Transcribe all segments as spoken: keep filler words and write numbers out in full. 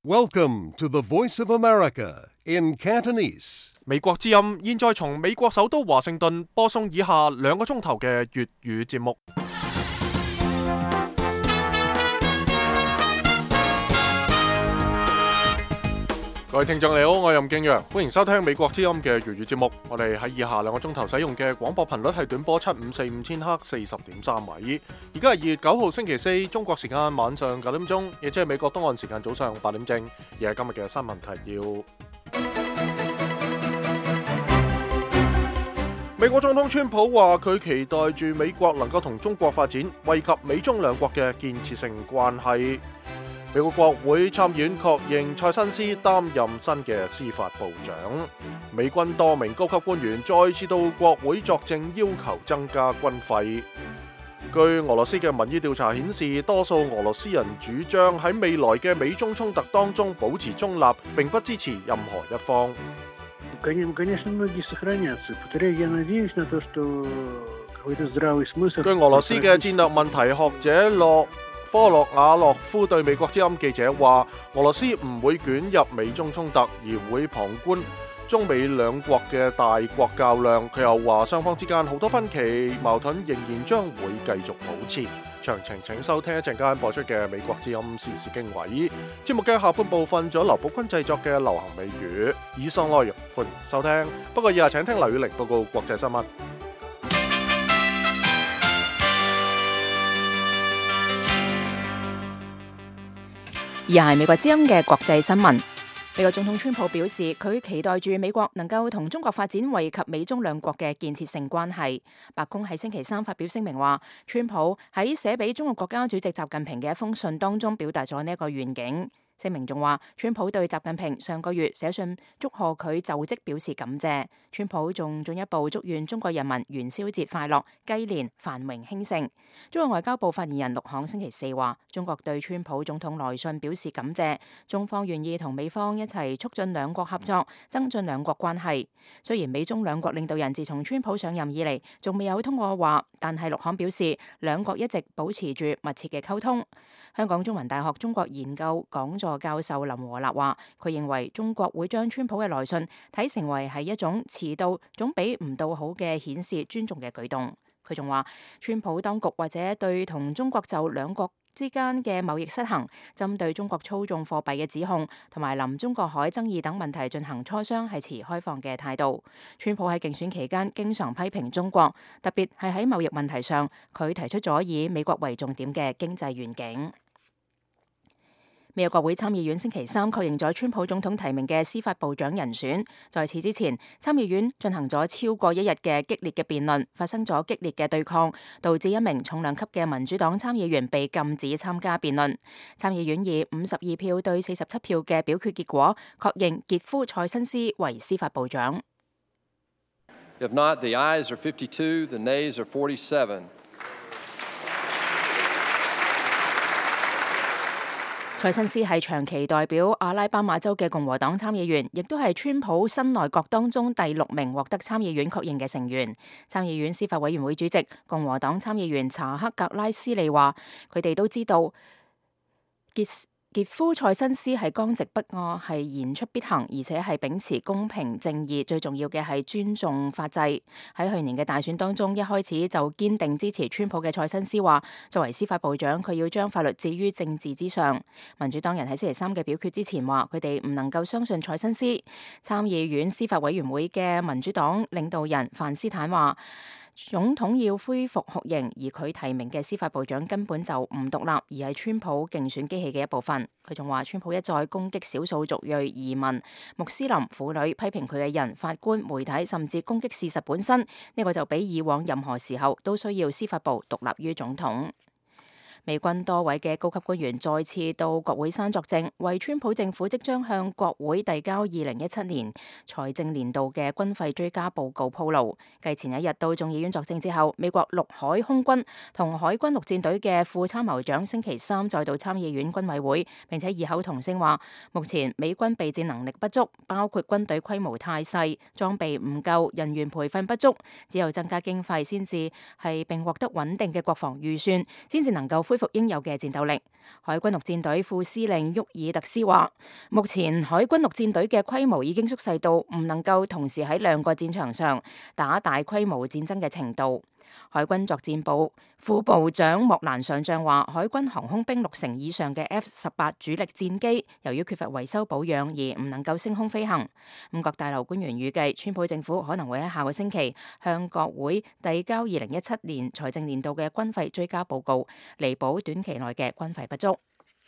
Welcome to the Voice of America in Cantonese. 美國之音現在從美國首都華盛頓播送以下兩個鐘頭嘅粵語節目。各位聽眾你好，我係任敬陽，歡迎收聽美國之音嘅粵語節目。我哋喺以下兩個鐘頭使用嘅廣播頻率係短波七五四五千赫四十點三米。而家係二月九號星期四，中國時間晚上九點鐘，亦即係美國東岸時間早上八點正。而係今日嘅新聞提要。美國總統川普話佢期待住美國能夠同中國發展，惠及美中兩國嘅建設性關係。美國國會參議院確認蔡新斯擔任新嘅司法部長。美軍多名高級官員再次到國會作證，要求增加軍費。據俄羅斯嘅民意調查顯示，多數俄羅斯人主張喺未來嘅美中衝突當中保持中立，並不支持任何一方。據俄羅斯嘅戰略問題學者洛科洛瓦洛夫對美國之音記者話，俄羅斯唔會捲入美中衝突，而會旁觀中美兩國嘅大國較量。佢又話，雙方之間好多分歧矛盾仍然將會繼續保持。詳情請收聽一陣間播出嘅美國之音時事經緯。節目嘅下半部分仲有劉寶坤製作嘅流行美語。以上內容歡迎收聽。不過以下請聽劉宇玲報告國際新聞。 而係美國之音嘅國際新聞。美國總統川普表示，佢期待住美國能夠同中國發展惠及美中兩國嘅建設性關係。白宮喺星期三發表聲明話，川普喺寫俾中國國家主席習近平嘅一封信當中表達咗呢一個願景。聲明仲話，川普對習近平上個月寫信祝賀佢就職表示感謝。川普仲進一步祝願中國人民元宵節快樂，雞年繁榮興盛。中國外交部發言人陸慷星期四話，中國對川普總統來信表示感謝，中方願意同美方一齊促進兩國合作，增進兩國關係。雖然美中兩國領導人自從川普上任以嚟仲未有通過話，但係陸慷表示，兩國一直保持住密切嘅溝通。香港中文大學中國研究講座教授林和立話，佢認為中國會將川普嘅來信睇成為係一種遲到總比唔到好嘅顯示尊重嘅舉動。佢仲話，川普當局或者對同中國就兩國之間嘅貿易失衡、針對中國操縱貨幣嘅指控同埋臨中國海爭議等問題進行磋商，係持開放嘅態度。川普喺競選期間經常批評中國，特別係喺貿易問題上，佢提出咗以美國為重點嘅經濟願景。美國國會參議院星期三確認咗川普總統提名嘅司法部長人選。在此之前，參議院進行咗超過一日嘅激烈嘅辯論，發生咗激烈嘅對抗，導致一名重量級嘅民主黨參議員被禁止參加辯論。參議院以五十二票對四十七票嘅表決結果，確認傑夫蔡新斯為司法部長。 If not, the ayes are fifty-two, the nays are forty-seven. 蔡新斯係長期代表阿拉巴馬州嘅共和黨參議員，亦都係川普新內閣當中第六名獲得參議院確認嘅成員。參議院司法委員會主席共和黨參議員查克格拉斯利話，佢哋都知道傑傑夫蔡新斯係剛直不阿，係言出必行，而且係秉持公平正義，最重要嘅係尊重法制。喺去年嘅大選當中，一開始就堅定支持川普嘅蔡新斯話，作為司法部長，佢要將法律置於政治之上。民主黨人喺星期三嘅表決之前話，佢哋唔能夠相信蔡新斯。參議院司法委員會嘅民主黨領導人范斯坦話，總統要恢復酷刑，而佢提名嘅司法部長根本就唔獨立，而係川普競選機器嘅一部分。佢仲話，川普一再攻擊少數族裔移民、穆斯林、婦女，批評佢嘅人、法官、媒體，甚至攻擊事實本身。呢個就比以往任何時候都需要司法部獨立於總統。美軍多位嘅高級官員再次到國會山作證，為川普政府即將向國會遞交二零一七年財政年度嘅軍費追加報告鋪路。繼前一日到眾議院作證之後，美國陸海空軍同海軍陸戰隊嘅副參謀長星期三再到參議院軍委會，並且異口同聲話，目前美軍備戰能力不足，包括軍隊規模太細、裝備唔夠、人員培訓不足，只有增加經費先至係並獲得穩定嘅國防預算，先至能夠恢恢復應有嘅戰鬥力。海軍陸戰隊副司令沃爾特斯話，目前海軍陸戰隊嘅規模已經縮細到唔能夠同時喺兩個戰場上打大規模戰爭嘅程度。海軍作戰部副部長莫蘭上將話，海軍航空兵六成以上嘅 F 十八主力戰機由於缺乏維修保養而唔能夠升空飛行。五角大樓官員預計，川普政府可能會喺下個星期向國會遞交二零一七年財政年度嘅軍費追加報告，彌補短期內嘅軍費不足。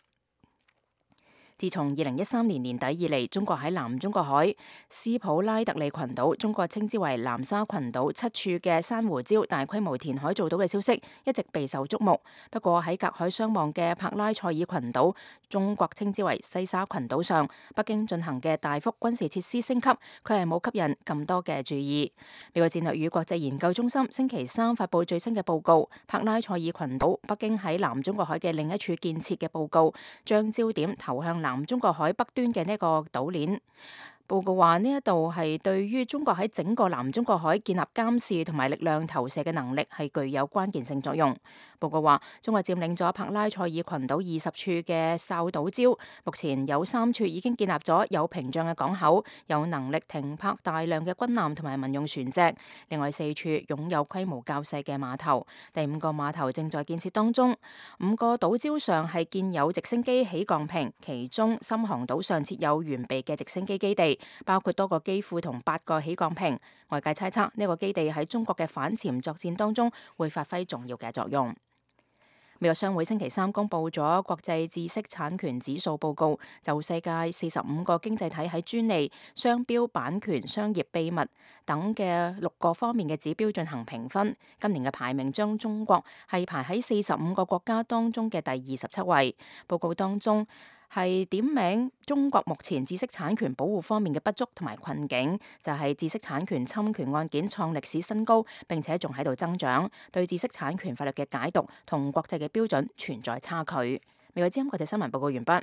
自從二零一三年年底以嚟，中國喺南中國海斯普拉特利群島，中國稱之為南沙群島七處嘅珊瑚礁大規模填海做到嘅消息一直備受矚目。不過喺隔海相望嘅柏拉塞爾群島，中國稱之為西沙群島上，北京進行嘅大幅軍事設施升級，佢係冇吸引咁多嘅注意。美國戰略與國際研究中心星期三發佈最新嘅報告，柏拉塞爾群島北京喺南中國海嘅另一處建設嘅報告，將焦點投向南中國海北端嘅呢個島鏈。報告話呢一度係對於中國喺整個南中國海建立監視同埋力量投射嘅能力係具有關鍵性作用。報告話，中國佔領咗柏拉塞爾群島二十處嘅哨島礁，目前有三處已經建立咗有屏障嘅港口，有能力停泊大量嘅軍艦同埋民用船隻。另外四處擁有規模較細嘅碼頭，第五個碼頭正在建設當中。五個島礁上係建有直升機起降坪，其中深航島上設有完備嘅直升機基地，包括多個機庫同八個起降坪。外界猜測呢個基地喺中國嘅反潛作戰當中會發揮重要嘅作用。美國商會星期三公布咗國際知識產權指數報告，就世界四十五個經濟體喺專利、商標、版權、商業秘密等嘅六個方面嘅指標進行評分。今年嘅排名將中國係排喺四十五個國家當中嘅第二十七位。報告當中係點名中國目前知識產權保護方面嘅不足同埋困境，就係知識產權侵權案件創歷史新高，並且仲喺度增長，對知識產權法律嘅解讀同國際嘅標準存在差距。美國之音國際新聞報告完畢。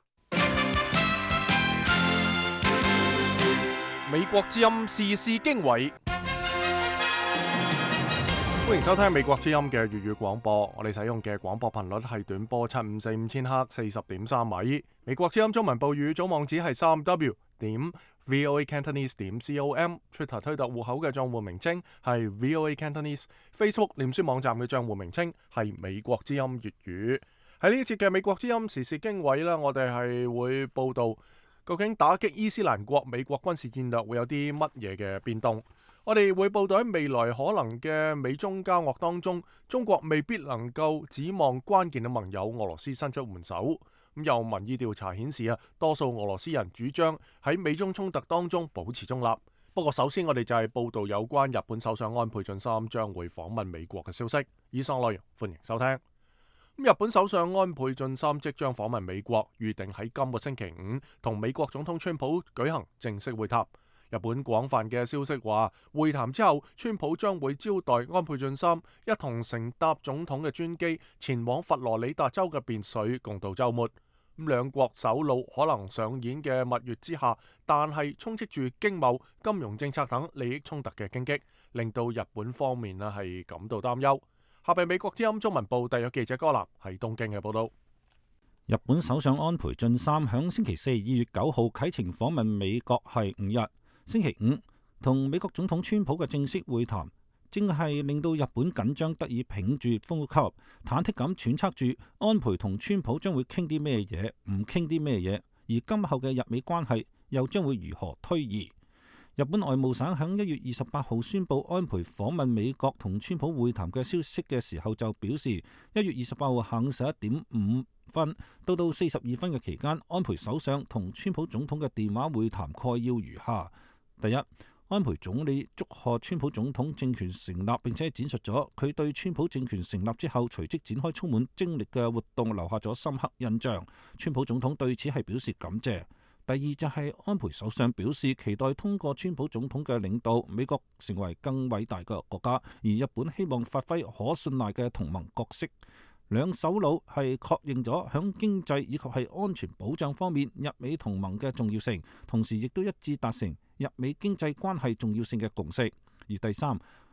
美國之音時事經緯。歡迎收聽美國之音嘅粵語廣播，我哋使用嘅廣播頻率係短波七五四五千赫四十點三米。美國之音中文報語總網址係三 w 點 voa cantonese 點 com，Twitter 推特戶口嘅賬戶名稱係 voa cantonese，Facebook 臉書網站嘅賬戶名稱係美國之音粵語。喺呢一節嘅美國之音時事經緯呢，我哋係會報道究竟打擊伊斯蘭國美國軍事戰略會有啲乜嘢嘅變動。我哋會報道喺未來可能嘅美中交惡當中，中國未必能夠指望關鍵嘅盟友俄羅斯伸出援手。咁有民意調查顯示啊，多數俄羅斯人主張喺美中衝突當中保持中立。不過首先我哋就係報道有關日本首相安倍晉三將會訪問美國嘅消息。以上內容歡迎收聽。日本首相安倍晉三即將訪問美國，預定喺今個星期五同美國總統川普舉行正式會談。日本廣泛嘅消息話，會談之後，川普將會招待安倍晉三一同乘搭總統嘅專機前往佛羅里達州嘅別墅共度週末。咁兩國首腦可能上演嘅蜜月之下，但係充斥住經貿、金融政策等利益衝突嘅荊棘，令到日本方面啊係感到擔憂。下邊美國之音中文部特約記者柯南喺東京嘅報道。 日本首相安倍晉三響星期四二月九號啟程訪問美國係五日。星期五同美國總統川普嘅正式會談，正係令到日本緊張得以屏住呼吸，忐忑咁揣測住安倍同川普將會傾啲咩嘢，唔傾啲咩嘢，而今後嘅日美關係又將會如何推移。日本外務省響一月二十八號宣布安倍訪問美國同川普會談嘅消息嘅時候就表示，一月二十八號下午十一點五分到到四十二分嘅期間，安倍首相同川普總統嘅電話會談概要如下。第一，安倍總理祝賀川普總統政權成立，並且展述咗佢對川普政權成立之後隨即展開充滿精力嘅活動留下咗深刻印象。川普總統對此係表示感謝。第二就係安倍首相表示期待通過川普總統嘅領導，美國成為更偉大嘅國家，而日本希望發揮可信賴嘅同盟角色。兩首腦係確認咗響經濟以及係安全保障方面日美同盟嘅重要性，同時亦都一致達成日美經濟關係重要性嘅共識。而第三，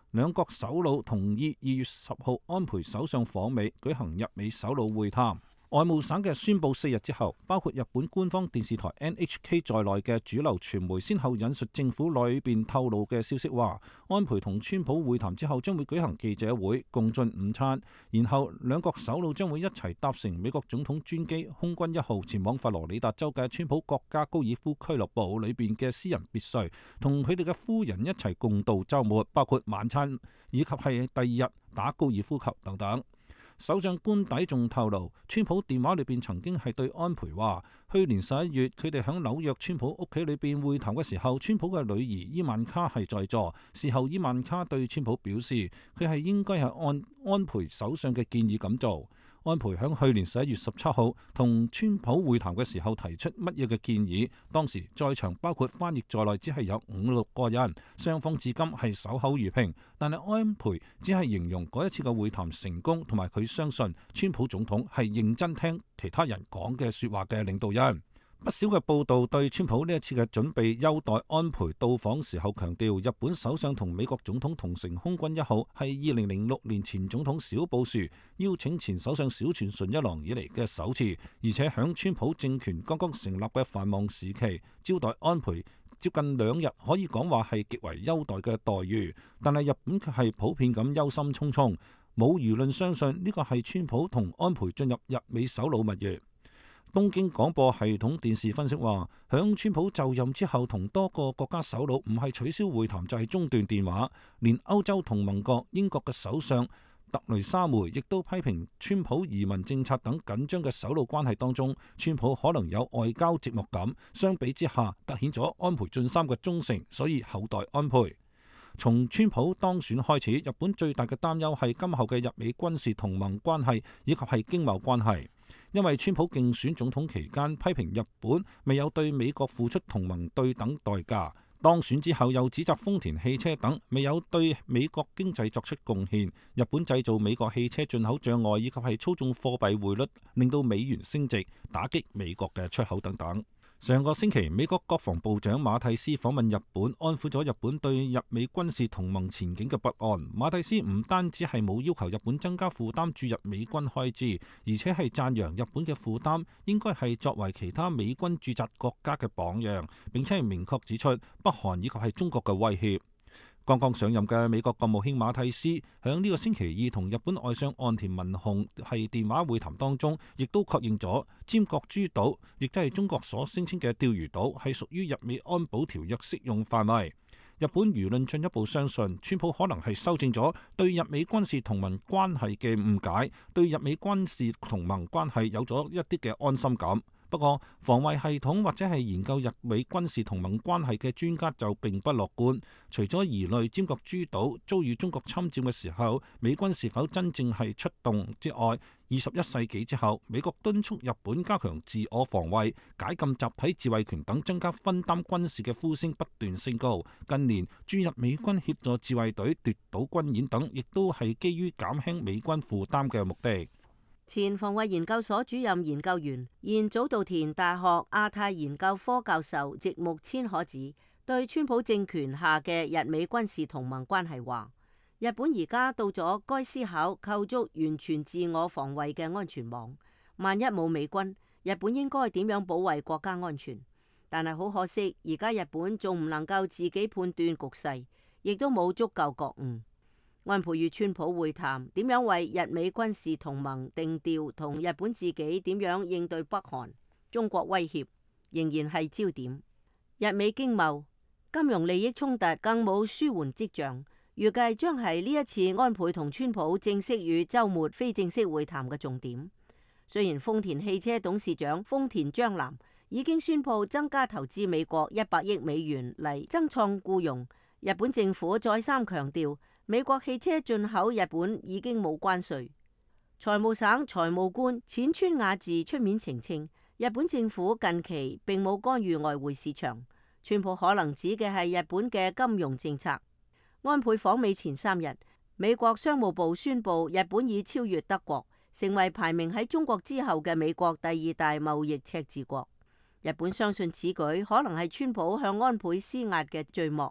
兩國首腦同意二月十號安倍首相訪美，舉行日美首腦會談。外務省嘅宣佈四日之後，包括日本官方電視台 N H K 在內嘅主流傳媒先後引述政府裏邊透露嘅消息話，安倍同川普會談之後將會舉行記者會，共進午餐，然後兩國首腦將會一齊搭乘美國總統專機空軍一號前往佛羅里達州嘅川普國家高爾夫俱樂部裏邊嘅私人別墅，同佢哋嘅夫人一齊共度週末，包括晚餐以及係第二日打高爾夫球等等。首相官邸仲透露，川普電話裏邊曾經係對安倍話，去年十一月佢哋喺紐約川普屋企裏邊會談嘅時候，川普嘅女兒伊萬卡係在座。事後伊萬卡對川普表示，佢係應該係按安倍首相嘅建議咁做。安倍喺去年十一月十七號同川普會談嘅時候提出乜嘢嘅建議？當時在場包括翻譯在內，只係有五六個人，雙方至今係守口如瓶。但係安倍只係形容嗰一次嘅會談成功，同埋佢相信川普總統係認真聽其他人講嘅說話嘅領導人。不少嘅報道對川普呢一次嘅準備優待安倍到訪時候強調，日本首相同美國總統同乘空軍一號係二零零六年前總統小布殊邀請前首相小泉純一郎以嚟嘅首次，而且響川普政權剛剛成立嘅繁忙時期招待安倍接近兩日，可以講話係極為優待嘅待遇。但係日本卻係普遍咁憂心忡忡，冇輿論相信呢個係川普同安倍進入日美首腦蜜月。東京廣播系統電視分析話，響川普就任之後，同多個國家首腦唔係取消會談就係中斷電話，連歐洲同盟國英國嘅首相特雷莎梅亦都批評川普移民政策等緊張嘅首腦關係當中，川普可能有外交寂寞感。相比之下，凸顯咗安倍晉三嘅忠誠，所以厚待安倍。從川普當選開始，日本最大嘅擔憂係今後嘅日美軍事同盟關係以及係經貿關係。因為川普競選總統期間批評日本未有對美國付出同盟對等代價，當選之後又指責豐田汽車等未有對美國經濟作出貢獻，日本製造美國汽車進口障礙以及係操縱貨幣匯率，令到美元升值，打擊美國嘅出口等等。上個星期，美國國防部長馬蒂斯訪問日本，安撫咗日本對日美軍事同盟前景嘅不安。馬蒂斯唔單止係冇要求日本增加負擔駐日美軍開支，而且係讚揚日本嘅負擔應該係作為其他美軍駐紮國家嘅榜樣，並且係明確指出北韓以及係中國嘅威脅。剛剛上任嘅美國國務卿馬蒂斯響呢個星期二同日本外相岸田文雄係電話會談當中，亦都確認咗尖閣諸島，亦都係中國所聲稱嘅釣魚島，係屬於日美安保條約適用範圍。日本輿論進一步相信，川普可能係修正咗對日美軍事同盟關係嘅誤解，對日美軍事同盟關係有咗一啲嘅安心感。不過，防衛系統或者係研究日美軍事同盟關係嘅專家就並不樂觀。除咗疑慮尖閣諸島遭遇中國侵佔嘅時候，美軍是否真正係出動之外，二十一世紀之後，美國敦促日本加強自我防衛、解禁集體自衛權等增加分擔軍事嘅呼聲不斷升高。近年駐日美軍協助自衛隊奪島軍演等，亦都係基於減輕美軍負擔嘅目的。 前防衛研究所主任研究員、現早稻田大學亞太研究科教授植木千可子對川普政權下嘅日美軍事同盟關係話：日本而家到咗該思考構築完全自我防衛嘅安全網。萬一冇美軍，日本應該點樣保衛國家安全？但係好可惜，而家日本仲唔能夠自己判斷局勢，亦都冇足夠覺悟。安倍與川普會談，點樣為日美軍事同盟定調，同日本自己點樣應對北韓、中國威脅，仍然係焦點。日美經貿、金融利益衝突更冇舒緩跡象，預計將係呢一次安倍同川普正式與週末非正式會談嘅重點。雖然豐田汽車董事長豐田章男已經宣布增加投資美國一百億美元嚟增創僱傭，日本政府再三強調，美國汽車進口日本已經冇關稅。財務省財務官淺川雅治出面澄清，日本政府近期並冇干預外匯市場。川普可能指嘅係日本嘅金融政策。安倍訪美前三日，美國商務部宣布日本已超越德國，成為排名喺中國之後嘅美國第二大貿易赤字國。日本相信此舉可能係川普向安倍施壓嘅序幕。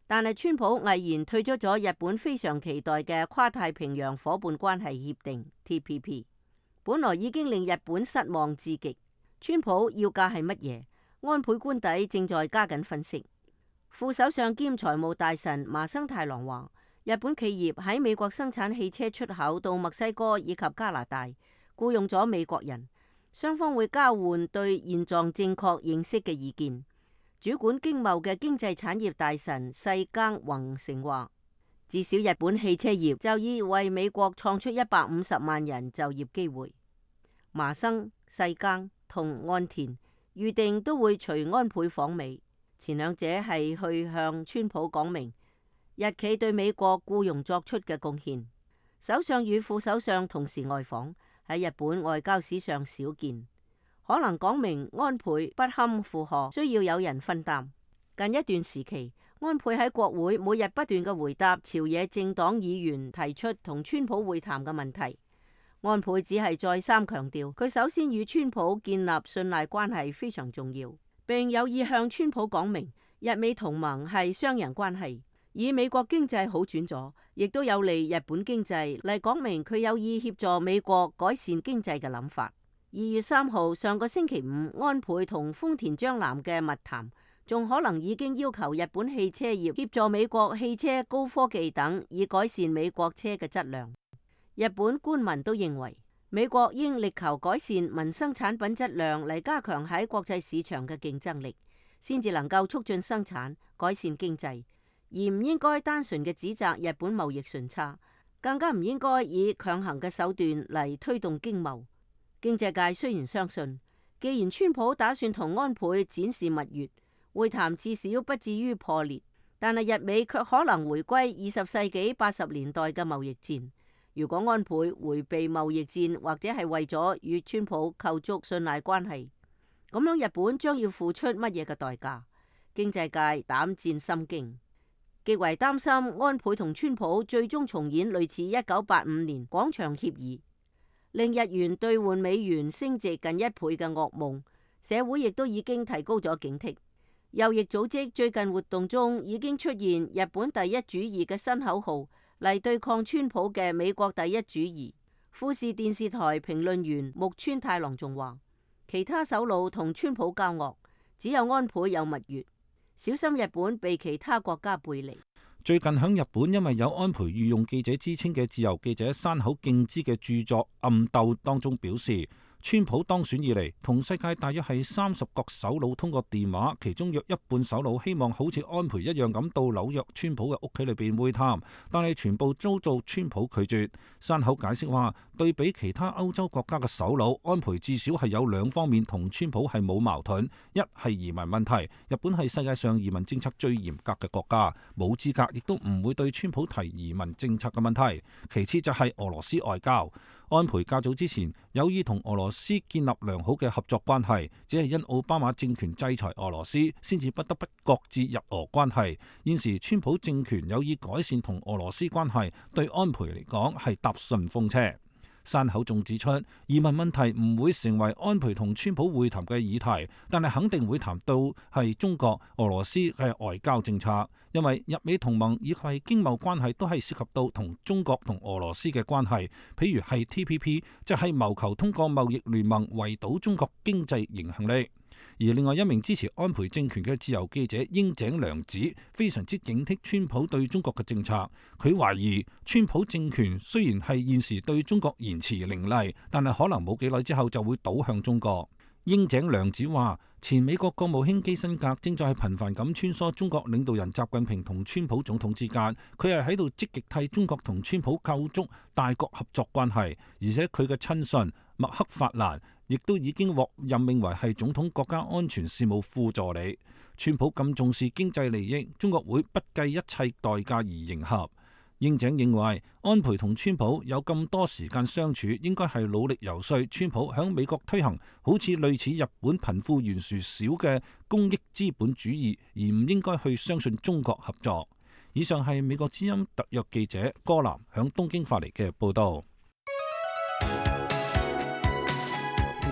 但係川普毅然退出咗日本非常期待嘅跨太平洋夥伴關係協定 T P P， 本來已經令日本失望至極。川普要價係乜嘢？安倍官邸正在加緊分析。副首相兼財務大臣麻生太郎話，日本企業喺美國生產汽車出口到墨西哥以及加拿大，僱用咗美國人，雙方會交換對現狀正確認識嘅意見。主管經貿嘅經濟產業大臣細耕宏成話，至少日本汽車業就已為美國創出一百五十萬人就業機會。麻生、細耕同岸田預定都會隨安倍訪美，前兩者係去向川普講明日企對美國僱傭作出嘅貢獻。首相與副首相同時外訪，喺日本外交史上少見。可能講明安倍不堪負荷，需要有人分擔。近一段時期，安倍喺國會每日不斷嘅回答朝野政黨議員提出同川普會談嘅問題。安倍只係再三強調，佢首先與川普建立信賴關係非常重要，並有意向川普講明日美同盟係雙贏關係，以美國經濟好轉咗，亦都有利日本經濟嚟講明佢有意協助美國改善經濟嘅諗法。二月三號上個星期五，安倍同豐田章男嘅密談，仲可能已經要求日本汽車業協助美國汽車高科技等，以改善美國車嘅質量。日本官民都認為，美國應力求改善民生產品質量嚟加強喺國際市場嘅競爭力，先至能夠促進生產、改善經濟，而唔應該單純嘅指責日本貿易順差，更加唔應該以強行嘅手段嚟推動經貿。經濟界雖然相信，既然川普打算同安倍展示蜜月，會談至少不至於破裂，但係日美卻可能回歸二十世紀八十年代嘅貿易戰。如果安倍回避貿易戰，或者係為咗與川普構築信賴關係，咁樣日本將要付出乜嘢嘅代價？經濟界膽戰心驚，極為擔心安倍同川普最終重演類似一九八五年廣場協議，令日元兌換美元升值近一倍嘅噩夢。社會亦都已經提高咗警惕。右翼組織最近活動中已經出現日本第一主義嘅新口號，嚟對抗川普嘅美國第一主義。富士電視台評論員木村太郎仲話，其他首腦同川普交惡，只有安倍有蜜月，小心日本被其他國家背離。 最近響日本，因為有安倍御用記者之稱嘅自由記者山口敬之嘅著作《暗鬥》當中表示，川普當選以嚟，同世界大約係三十國首腦通過電話，其中約一半首腦希望好似安倍一樣咁到紐約川普嘅屋企裏邊會談，但係全部遭到川普拒絕。山口解釋話，對比其他歐洲國家嘅首腦，安倍至少係有兩方面同川普係冇矛盾，一係移民問題，日本係世界上移民政策最嚴格嘅國家，冇資格亦都唔會對川普提移民政策嘅問題。其次就係俄羅斯外交。安倍較早之前有意同俄羅斯建立良好嘅合作關係，只係因奧巴馬政權制裁俄羅斯，先至不得不擱置日俄關係。現時川普政權有意改善同俄羅斯關係，對安倍嚟講係搭順風車。山口仲指出，移民問題唔會成為安倍同川普會談嘅議題，但係肯定會談到係中國、俄羅斯嘅外交政策，因為日美同盟以及係經貿關係都係涉及到同中國同俄羅斯嘅關係，譬如係 T P P， 就係謀求通過貿易聯盟圍堵中國經濟影響力。而另外一名支持安倍政權嘅自由記者櫻井良子非常之警惕川普對中國嘅政策，佢懷疑川普政權雖然係現時對中國言辭凌厲，但係可能冇幾耐之後就會倒向中國。櫻井良子話，前美國國務卿基辛格正在頻繁咁穿梭中國領導人習近平同川普總統之間，佢係喺度積極替中國同川普構築大國合作關係，而且佢嘅親信麥克法蘭亦都已經獲任命為係總統國家安全事務副助理。川普咁重視經濟利益，中國會不計一切代價而迎合。櫻井認為，安倍同川普有咁多時間相處，應該係努力游說川普響美國推行好似類似日本貧富懸殊少嘅公益資本主義，而唔應該去相信中國合作。以上係美國之音特約記者柯南響東京發嚟嘅報道。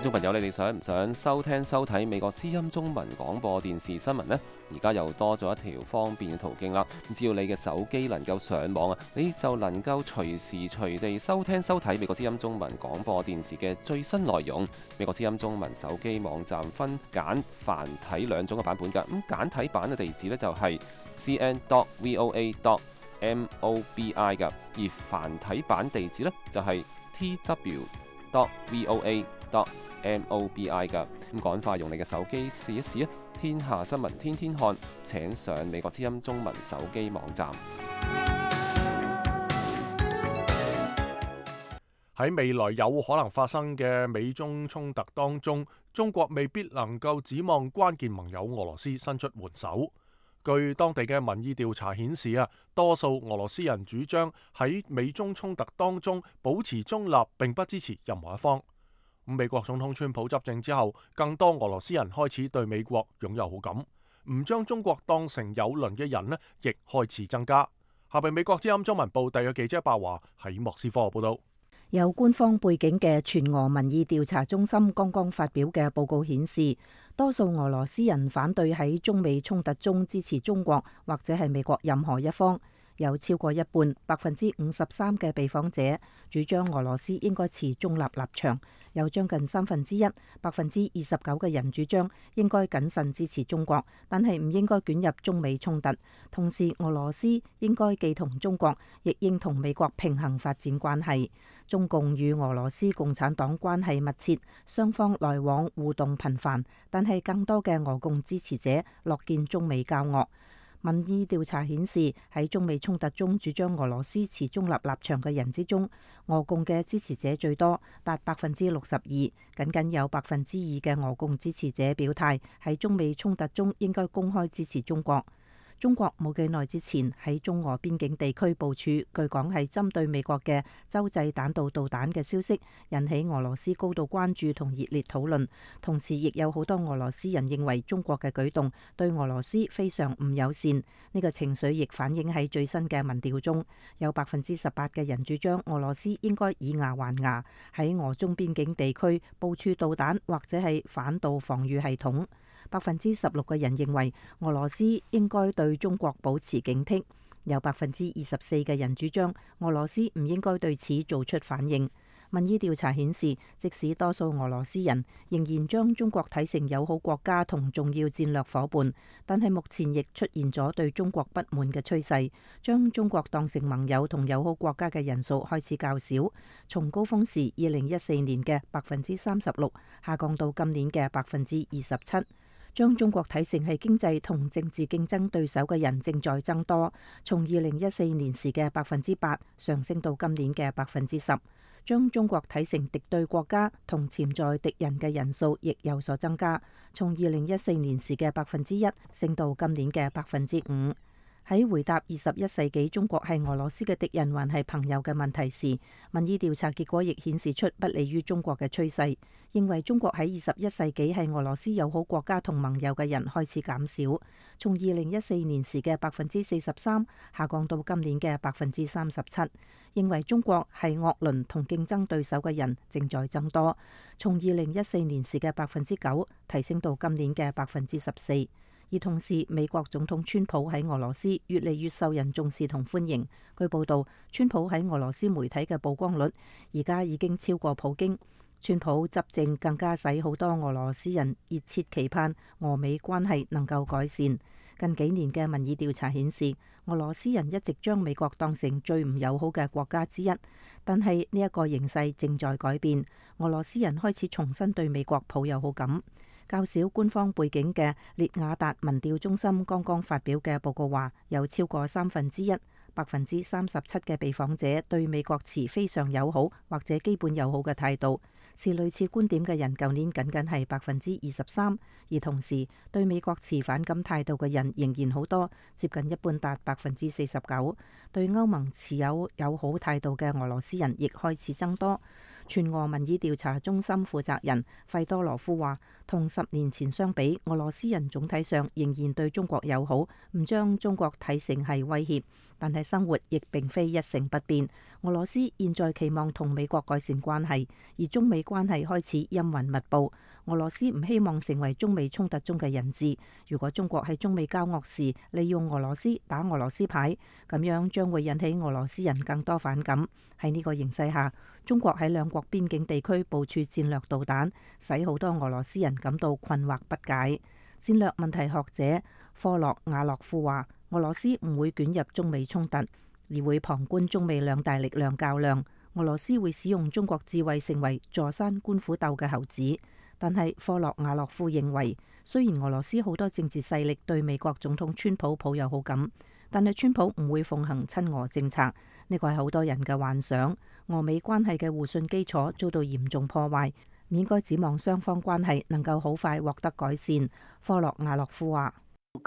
眾朋友，你哋想唔想收聽收睇美國之音中文廣播電視新聞呢？而家又多咗一條方便嘅途徑啦。只要你嘅手機能夠上網啊，你就能夠隨時隨地收聽收睇美國之音中文廣播電視嘅最新內容。美國之音中文手機網站分簡繁體兩種嘅版本㗎。咁簡體版嘅地址呢，就係 c n dot voa dot mobi 㗎，而繁體版地址呢，就係 t w dot voa dot mobi 㗎。咁趕快用你嘅手機試一試啊！天下新聞天天看，請上美國之音中文手機網站。 喺未來有可能發生嘅美中衝突當中，中國未必能夠指望關鍵盟友俄羅斯伸出援手。據當地嘅民意調查顯示啊，多數俄羅斯人主張喺美中衝突當中保持中立，並不支持任何一方。美國總統川普執政之後，更多俄羅斯人開始對美國擁有好感，唔將中國當成友鄰嘅人呢，亦開始增加。下邊美國之音中文部特約記者白華喺莫斯科報道。 有官方背景嘅全俄民意調查中心剛剛發表嘅報告顯示，多數俄羅斯人反對喺中美衝突中支持中國或者係美國任何一方。有超過一半，百分之五十三嘅被訪者主張俄羅斯應該持中立立場，有將近三分之一，百分之二十九嘅人主張應該謹慎支持中國，但係唔應該捲入中美衝突。同時，俄羅斯應該既同中國，亦應同美國平衡發展關係。中共與俄羅斯共產黨關係密切，雙方來往互動頻繁，但係更多嘅俄共支持者樂見中美交惡。民意調查顯示，喺中美衝突中主張俄羅斯持中立立場嘅人之中，俄共嘅支持者最多，達百分之六十二，僅僅有百分之二嘅俄共支持者表態喺中美衝突中應該公開支持中國。中國冇幾耐之前喺中俄邊境地區部署，據講係針對美國嘅洲際彈道導彈嘅消息，引起俄羅斯高度關注同熱烈討論。同時，亦有好多俄羅斯人認為中國嘅舉動對俄羅斯非常唔友善。呢個情緒亦反映喺最新嘅民調中，有百分之十八嘅人主張俄羅斯應該以牙還牙，喺俄中邊境地區部署導彈或者係反導防禦系統。百分之十六嘅人認為俄羅斯應該對中國保持警惕，有百分之二十四嘅人主張俄羅斯唔應該對此做出反應。民意調查顯示，即使多數俄羅斯人仍然將中國睇成友好國家同重要戰略夥伴，但係目前亦出現咗對中國不滿嘅趨勢，將中國當成盟友同友好國家嘅人數開始較少，從高峰時二零一四年嘅百分之三十六下降到今年嘅百分之二十七。將中國睇成係經濟同政治競爭對手嘅人正在增多，從二零一四年時嘅百分之八上升到今年嘅百分之十。將中國睇成敵對國家同潛在敵人嘅人數亦有所增加，從二零一四年時嘅百分之一升到今年嘅百分之五。喺回答二十一世紀中國係俄羅斯嘅敵人還係朋友嘅問題時，民意調查結果亦顯示出不利於中國嘅趨勢，認為中國喺二十一世紀係俄羅斯友好國家同盟友嘅人開始減少，從二零一四年時嘅百分之四十三下降到今年嘅百分之三十七。認為中國係惡鄰同競爭對手嘅人正在增多，從二零一四年時嘅百分之九提升到今年嘅百分之十四。而同時，美國總統川普喺俄羅斯越嚟越受人重視同歡迎。據報道，川普喺俄羅斯媒體嘅曝光率而家已經超過普京。川普執政更加使好多俄羅斯人熱切期盼俄美關係能夠改善。近幾年嘅民意調查顯示，俄羅斯人一直將美國當成最唔友好嘅國家之一，但係呢一個形勢正在改變，俄羅斯人開始重新對美國抱有好感。較少官方背景嘅列雅達民調中心剛剛發表嘅報告話，有超過三分之一，百分之三十七嘅被訪者對美國持非常友好或者基本友好嘅態度。持類似觀點嘅人，舊年僅僅係百分之二十三，而同時對美國持反感態度嘅人仍然好多，接近一半達百分之四十九。對歐盟持有友好態度嘅俄羅斯人亦開始增多。 全俄民意調查中心負責人費多羅夫話，同十年前相比，俄羅斯人總體上仍然對中國友好，唔將中國睇成係威脅，但係生活亦並非一成不變。俄羅斯現在期望同美國改善關係，而中美關係開始陰雲密布。俄羅斯唔希望成為中美衝突中嘅人質。如果中國喺中美交惡時利用俄羅斯打俄羅斯牌，咁樣將會引起俄羅斯人更多反感。喺呢個形勢下，中國喺兩國邊境地區部署戰略導彈，使好多俄羅斯人感到困惑不解。戰略問題學者科洛瓦洛夫話，俄羅斯唔會捲入中美衝突，而會旁觀中美兩大力量較量。俄羅斯會使用中國智慧成為坐山觀虎鬥嘅猴子。但係科洛瓦洛夫認為，雖然俄羅斯好多政治勢力對美國總統川普抱有好感，但係川普唔會奉行親俄政策，呢個係好多人嘅幻想。俄美關係嘅互信基礎遭到嚴重破壞，唔應該指望雙方關係能夠好快獲得改善。科洛瓦洛夫話。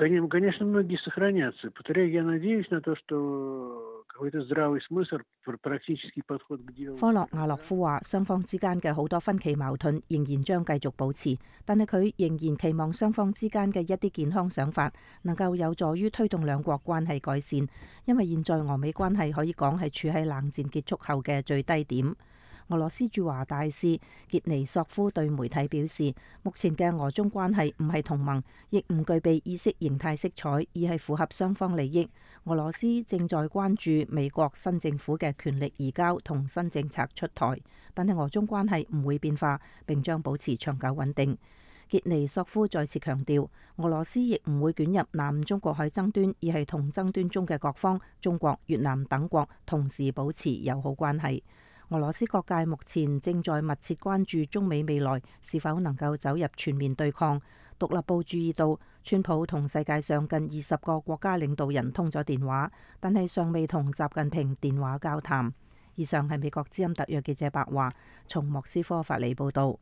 科洛瓦洛夫話，雙方之間嘅好多分歧矛盾仍然將繼續保持，但係佢仍然期望雙方之間嘅一啲健康想法能夠有助於推動兩國關係改善，因為現在俄美關係可以講係處喺冷戰結束後嘅最低點。俄羅斯駐華大使傑尼索夫對媒體表示，目前嘅俄中關係唔係同盟，亦唔具備意識形態色彩，而係符合雙方利益。俄羅斯正在關注美國新政府嘅權力移交同新政策出台，但係俄中關係唔會變化，並將保持長久穩定。傑尼索夫再次強調，俄羅斯亦唔會捲入南中國海爭端，而係同爭端中嘅各方，中國、越南等國同時保持友好關係。俄羅斯各界目前正在密切關注中美未來是否能夠走入全面對抗。獨立報注意到，川普同世界上近二十個國家領導人通咗電話，但係尚未同習近平電話交談。以上係美國之音特約記者白華從莫斯科發嚟報道。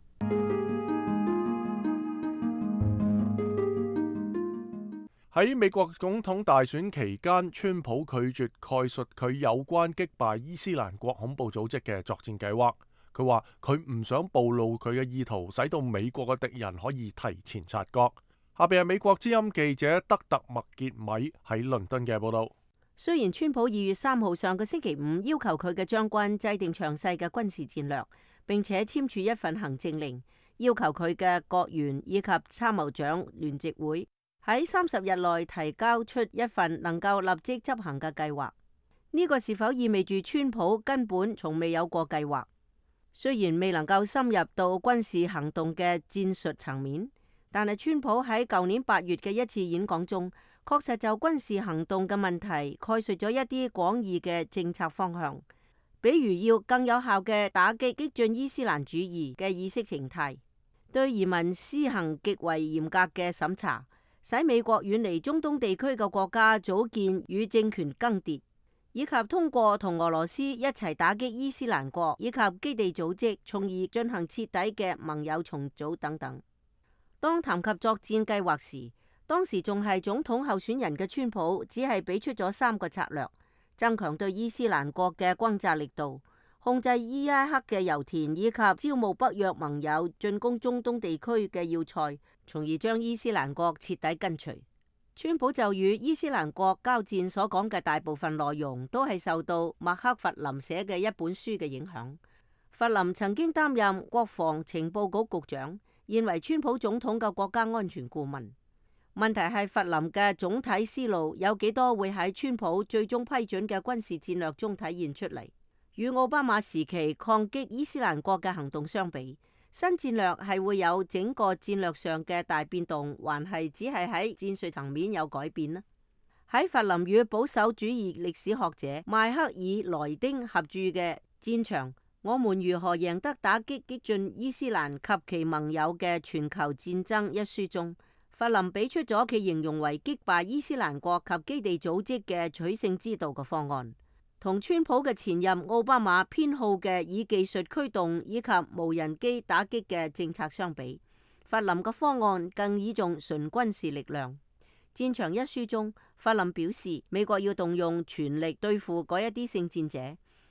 喺美國總統大選期間，川普拒絕概述佢有關擊敗伊斯蘭國恐怖組織嘅作戰計劃。佢話佢唔想暴露佢嘅意圖，使到美國嘅敵人可以提前察覺。下邊係美國之音記者德特麥傑米喺倫敦嘅報道。 雖然川普二月三號上個星期五要求佢嘅將軍制定詳細嘅軍事戰略，並且簽署一份行政令，要求佢嘅國員以及參謀長聯席會喺三十日內提交出一份能夠立即執行嘅計劃。呢個是否意味住川普根本從未有過計劃？雖然未能夠深入到軍事行動嘅戰術層面，但係川普喺舊年八月嘅一次演講中，確實就軍事行動嘅問題概述咗一啲廣義嘅政策方向，比如要更有效嘅打擊激進伊斯蘭主義嘅意識形態，對移民施行極為嚴格嘅審查，使美國遠離中東地區嘅國家組建與政權更迭，以及通過同俄羅斯一齊打擊伊斯蘭國以及基地組織，從而進行徹底嘅盟友重組等等。當談及作戰計劃時，當時仲係總統候選人嘅川普只係俾出咗三個策略：增強對伊斯蘭國嘅轟炸力度，控制伊拉克嘅油田，以及招募北約盟友進攻中東地區嘅要塞，從而將伊斯蘭國徹底根除。川普就與伊斯蘭國交戰所講嘅大部分內容，都係受到麥克弗林寫嘅一本書嘅影響。弗林曾經擔任國防情報局局長，現為川普總統嘅國家安全顧問。問題係弗林嘅總體思路有幾多會喺川普最終批准嘅軍事戰略中體現出嚟？與奧巴馬時期抗擊伊斯蘭國嘅行動相比，新戰略係會有整個戰略上嘅大變動，還係只係喺戰術層面有改變呢？喺弗林與保守主義歷史學者邁克爾萊丁合著嘅《戰場：我們如何贏得打擊激進伊斯蘭及其盟友嘅全球戰爭》一書中，弗林俾出咗其形容為擊敗伊斯蘭國及基地組織嘅取勝之道嘅方案。同川普嘅前任奧巴馬偏好嘅以技術驅動以及無人機打擊嘅政策相比，弗林嘅方案更倚重純軍事力量。戰場一書中，弗林表示美國要動用全力對付嗰一啲聖戰者，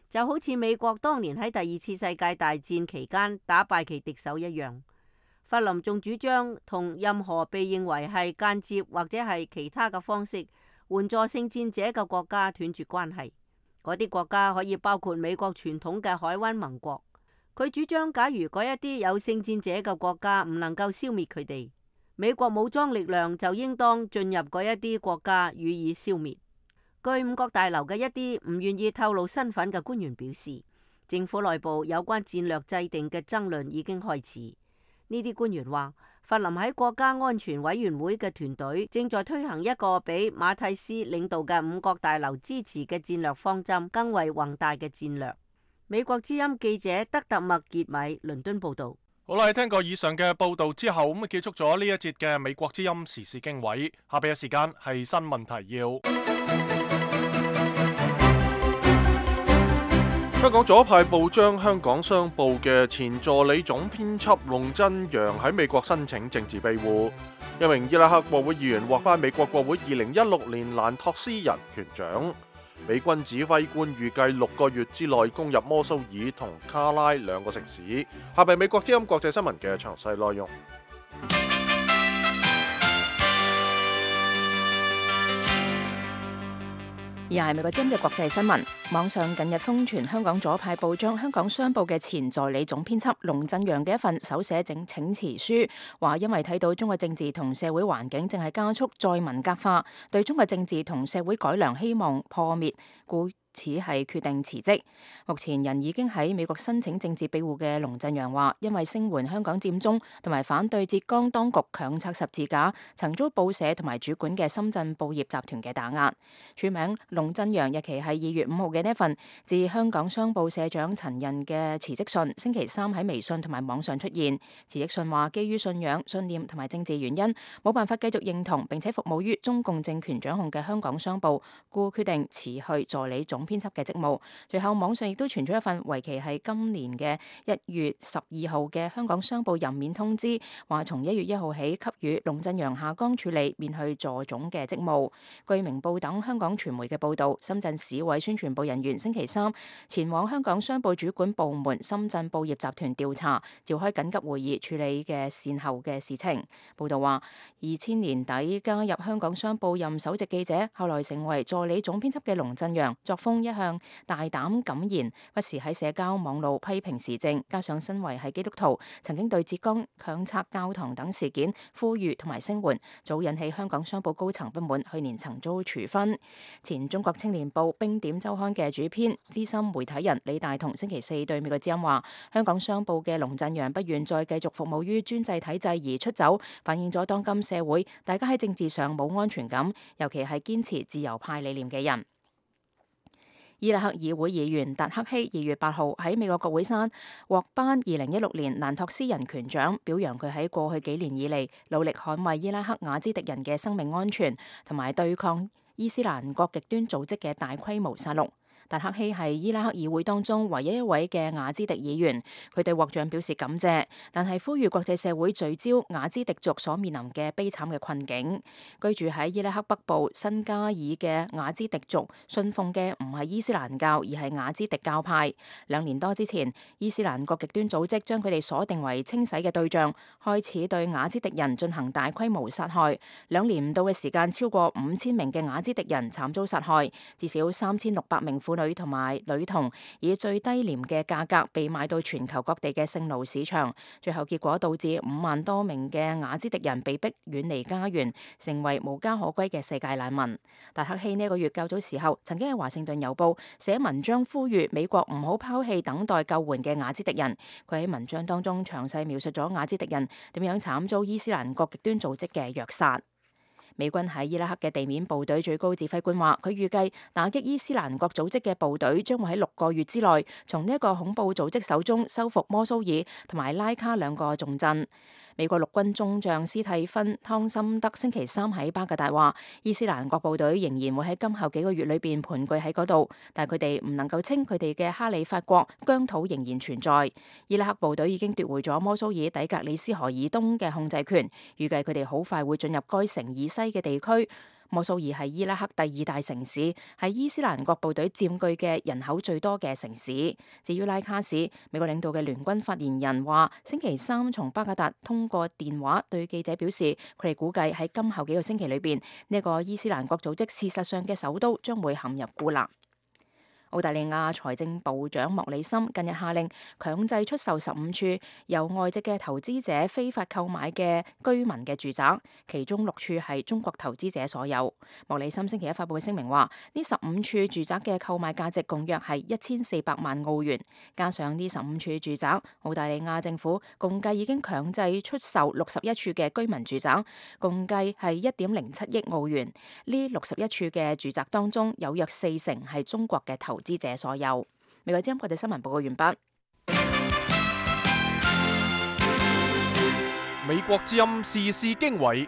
就好似美國當年喺第二次世界大戰期間打敗其敵手一樣。法林仲主張同任何被認為係間接或者係其他嘅方式援助聖戰者嘅國家斷絕關係。嗰啲國家可以包括美國傳統嘅海灣盟國。佢主張，假如嗰一啲有聖戰者嘅國家唔能夠消滅佢哋，美國武裝力量就應當進入嗰一啲國家予以消滅。據五角大樓嘅一啲唔願意透露身份嘅官員表示，政府內部有關戰略制定嘅爭論已經開始。呢啲官員話，法林喺國家安全委員會嘅團隊正在推行一個比馬蒂斯領導嘅五角大樓支持嘅戰略方針更為宏大嘅戰略。美國之音記者德特麥傑米倫敦報道。 好啦，聽過以上嘅報道之後，咁結束咗呢一節嘅美國之音時事經緯。下邊嘅時間係新聞提要。香港左派報章《香港商報》嘅前助理總編輯龍振陽喺美國申請政治庇護。一名伊拉克國會議員獲頒美國國會二零一六年蘭托斯人權獎。美軍指揮官預計六個月之內攻入摩蘇爾同卡拉兩個城市。下邊美國之音國際新聞嘅詳細內容。 而係美國之音嘅國際新聞。網上近日瘋傳香港左派報章《香港商報》嘅前助理總編輯龍振陽嘅一份手寫整請辭書，話因為睇到中國政治同社會環境正係加速再文革化，對中國政治同社會改良希望破滅，故此係決定辭職。目前人已經喺美國申請政治庇護嘅龍振陽話，因為聲援香港佔中同埋反對浙江當局強拆十字架，曾遭報社同埋主管嘅深圳報業集團嘅打壓。署名龍振陽日期係二月五號嘅呢一份致香港商報社長陳仁嘅辭職信，星期三喺微信同埋網上出現。辭職信話，基於信仰、信念同埋政治原因，冇辦法繼續認同並且服務於中共政權掌控嘅香港商報，故決定辭去助理總編輯嘅職務。隨後網上亦都傳出一份為期係今年嘅一月十二號嘅香港商報任免通知，話從一月一號起給予龍振陽下崗處理免去助總嘅職務。據明報等香港傳媒嘅報道，深圳市委宣傳部人員星期三前往香港商報主管部門深圳報業集團調查，召開緊急會議處理嘅善後嘅事情。報道話，二千年底加入香港商報任首席記者，後來成為助理總編輯嘅龍振陽，作風一向大膽敢言，不時喺社交網路批評時政，加上身為係基督徒，曾經對浙江強拆教堂等事件呼籲同埋聲援，早引起香港商報高層不滿，去年曾遭處分。前中國青年報冰點週刊嘅主編資深媒體人李大同星期四對美國之音話，香港商報嘅龍振陽不願再繼續服務於專制體制而出走，反映咗當今社會大家喺政治上冇安全感，尤其係堅持自由派理念嘅人。伊拉克議會議員達克希二月八號喺美國國會山獲頒二零一六年蘭托斯人權獎，表揚佢喺過去幾年以嚟努力捍衛伊拉克瓦茲迪人嘅生命安全，同埋對抗伊斯蘭國極端組織嘅大規模殺戮。達克希係伊拉克議會當中唯一一位嘅瓦茲迪議員，佢對獲獎表示感謝，但係呼籲國際社會聚焦瓦茲迪族所面臨嘅悲慘嘅困境。居住喺伊拉克北部新加爾嘅瓦茲迪族信奉嘅唔係伊斯蘭教，而係瓦茲迪教派。兩年多之前，伊斯蘭國極端組織將佢哋鎖定為清洗嘅對象，開始對瓦茲迪人進行大規模殺害。兩年唔到嘅時間，超過五千名嘅瓦茲迪人慘遭殺害，至少三千六百名婦女同埋女童以最低廉嘅價格被賣到全球各地嘅聖奴市場，最後結果導致五萬多名嘅瓦茲迪人被逼遠離家園，成為無家可歸嘅世界難民。達克希呢個月較早時候曾經喺華盛頓郵報寫文章呼籲美國唔好拋棄等待救援嘅瓦茲迪人。佢喺文章當中詳細描述咗瓦茲迪人點樣慘遭伊斯蘭國極端組織嘅虐殺。美軍喺伊拉克嘅地面部隊最高指揮官話，佢預計打擊伊斯蘭國組織嘅部隊將會喺六個月之內，從呢一個恐怖組織手中收復摩蘇爾同埋拉卡兩個重鎮。美國陸軍中將斯蒂芬湯森德星期三喺巴格達話，伊斯蘭國部隊仍然會喺今後幾個月裏邊盤踞喺嗰度，但係佢哋唔能夠稱佢哋嘅哈里發國疆土仍然存在。伊拉克部隊已經奪回咗摩蘇爾底格里斯河以東嘅控制權，預計佢哋好快會進入該城以西嘅地區。 摩蘇爾係伊拉克第二大城市，係伊斯蘭國部隊佔據嘅人口最多嘅城市。至於拉卡市，美國領導嘅聯軍發言人話，星期三從巴格達通過電話對記者表示，佢哋估計喺今後幾個星期裏邊，呢一個伊斯蘭國組織事實上嘅首都將會陷入孤立。澳大利亞財政部長莫里森近日下令強制出售十五處由外籍嘅投資者非法購買嘅居民嘅住宅，其中六處係中國投資者所有。莫里森星期一發佈嘅聲明話，呢十五處住宅嘅購買價值共約係一千四百萬澳元，加上呢十五處住宅，澳大利亞政府共計已經強制出售六十一處嘅居民住宅，共計係一點零七億澳元。呢六十一處嘅住宅當中，有約四成係中國嘅投資者所有。美國之音國際新聞報告完畢。 美國之音時事經緯。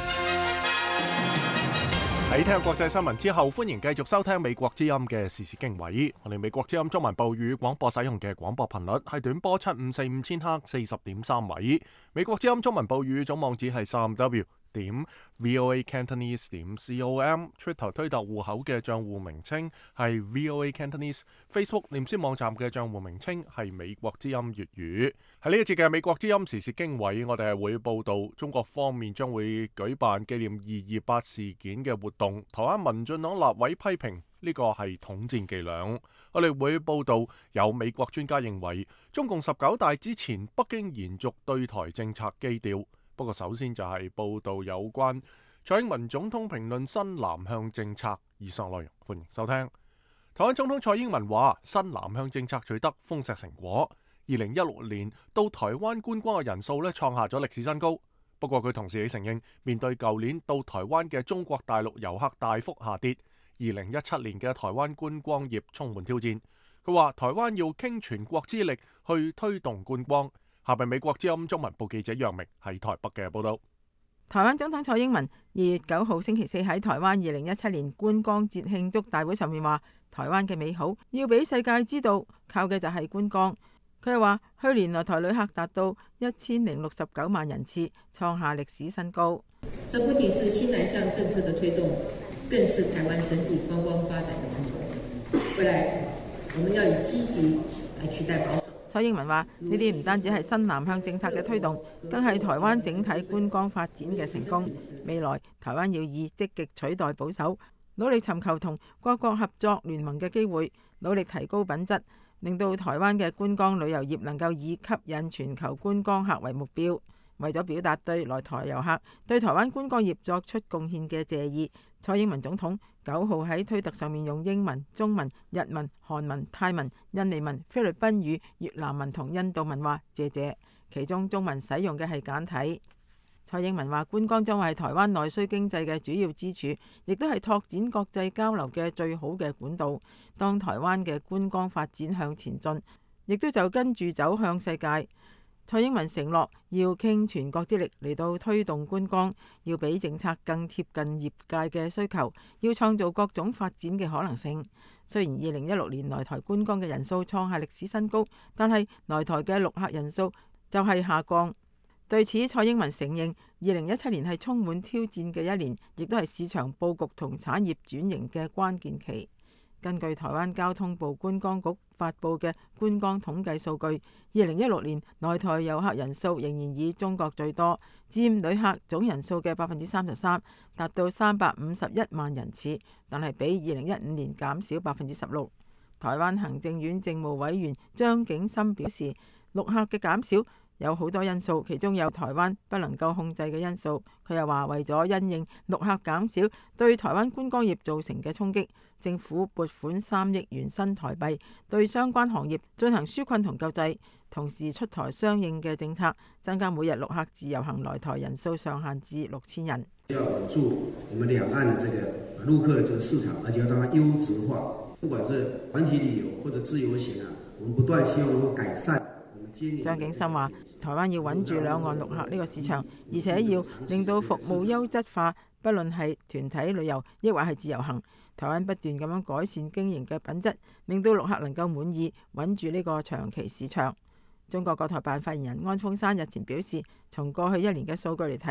喺聽國際新聞之後，歡迎繼續收聽美國之音嘅時事經緯。我哋美國之音中文部語廣播使用嘅廣播頻率係短波七五四五千赫四十點三米。美國之音中文部語總網址係三 W 點 VOA Cantonese 點 com，Twitter 推特戶口嘅賬戶名稱係 VOA Cantonese，Facebook 臉書網站嘅賬戶名稱係美國之音粵語。喺呢一節嘅美國之音時事經緯，我哋係會報道中國方面將會舉辦紀念二二八事件嘅活動，台灣民進黨立委批評呢個係統戰伎倆。我哋會報道有美國專家認為，中共十九大之前北京延續對台政策基調。不過首先就係報道有關蔡英文總統評論新南向政策以上內容，歡迎收聽。台灣總統蔡英文話，新南向政策取得豐碩成果，二零一六年到台灣觀光嘅人數咧創下咗歷史新高。不過佢同時亦承認，面對舊年到台灣嘅中國大陸遊客大幅下跌，二零一七年嘅台灣觀光業充滿挑戰。佢話台灣要傾全國之力去推動觀光。下邊美國之音中文部記者楊明喺台北嘅報道。 台灣總統蔡英文二月九號星期四喺台灣二零一七年觀光節慶祝大會上面話，台灣嘅美好要俾世界知道，靠嘅就係觀光。佢又話，去年來台旅客達到一千零六十九萬人次，創下歷史新高。 這不僅是新南向政策的推動，更是台灣整體觀光發展的成果。未來我們要以積極來取代保守。 蔡英文話：呢啲唔單止係新南向政策嘅推動，更係台灣整體觀光發展嘅成功。未來台灣要以積極取代保守，努力尋求同各國合作聯盟嘅機會，努力提高品質，令到台灣嘅觀光旅遊業能夠以吸引全球觀光客為目標。為咗表達對來台遊客對台灣觀光業作出貢獻嘅謝意，蔡英文總統九號喺推特上面用英文、中文、日文、韓文、泰文、印尼文、菲律賓語、越南文同印度文話謝謝，其中中文使用嘅係簡體。蔡英文話觀光將會係台灣內需經濟嘅主要支柱，亦都係拓展國際交流嘅最好嘅管道。當台灣嘅觀光發展向前進，亦都就跟住走向世界。蔡英文承諾要傾全國之力嚟到推動觀光，要比政策更貼近業界嘅需求，要創造各種發展嘅可能性。雖然二零一六年來台觀光嘅人數創下歷史新高，但係來台嘅陸客人數就係下降。對此，蔡英文承認二零一七年係充滿挑戰嘅一年，亦都係市場佈局同產業轉型嘅關鍵期。根據台灣交通部觀光局發布嘅觀光統計數據，二零一六年來台遊客人數仍然以中國最多，佔旅客總人數嘅百分之三十三，達到三百五十一萬人次，但係比二零一五年減少百分之十六。台灣行政院政務委員張景森表示，陸客嘅減少有好多因素，其中有台灣不能夠控制嘅因素。佢又話，為咗因應陸客減少對台灣觀光業造成嘅衝擊，政府撥款三億元新台幣對相關行業進行紓困同救濟，同時出台相應嘅政策，增加每日陸客自由行來台人數上限至六千人。 要穩住我們兩岸的這個陸客的這個市場，而且要讓它優質化。不管是團體旅遊或者自由行啊，我們不斷希望能夠改善。 張景森話：台灣要穩住兩岸陸客呢個市場，而且要令到服務優質化，不論係團體旅遊抑或係自由行。台灣不斷咁樣改善經營嘅品質，令到陸客能夠滿意，穩住呢個長期市場。中國國台辦發言人安峰山日前表示，從過去一年嘅數據嚟睇，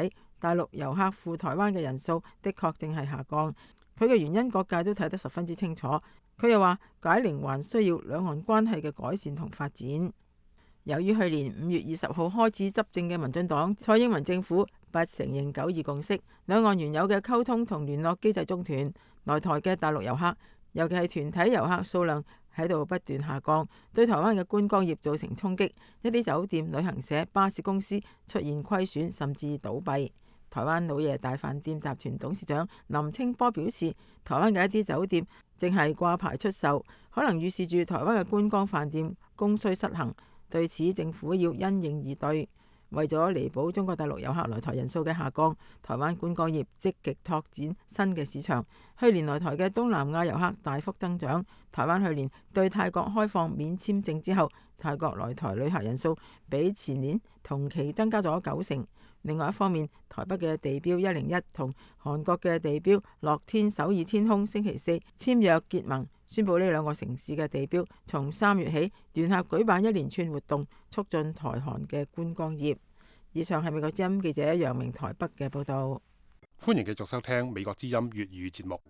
大陸遊客赴台灣嘅人數的確正係下降。佢嘅原因各界都睇得十分之清楚。佢又話解鈴還需要兩岸關係嘅改善同發展。由於去年五月二十號開始執政嘅民進黨蔡英文政府不承認九二共識，兩岸原有嘅溝通同聯絡機制中斷，來台嘅大陸遊客，尤其係團體遊客數量喺度不斷下降，對台灣嘅觀光業造成衝擊。一啲酒店、旅行社、巴士公司出現虧損甚至倒閉。台灣老爺大飯店集團董事長林清波表示，台灣嘅一啲酒店正係掛牌出售，可能預示住台灣嘅觀光飯店供需失衡。對此，政府要因應而對。為咗彌補中國大陸遊客來台人數嘅下降，台灣觀光業積極拓展新嘅市場。去年來台嘅東南亞遊客大幅增長。台灣去年對泰國開放免簽證之後，泰國來台旅客人數比前年同期增加咗九成。另外一方面，台北嘅地標一零一同韓國嘅地標樂天首爾天空星期四簽約結盟，宣布呢兩個城市嘅地標從三月起聯合舉辦一連串活動，促進台韓嘅觀光業。以上係美國之音記者楊明台北嘅報道。 歡迎繼續收聽美國之音粵語節目。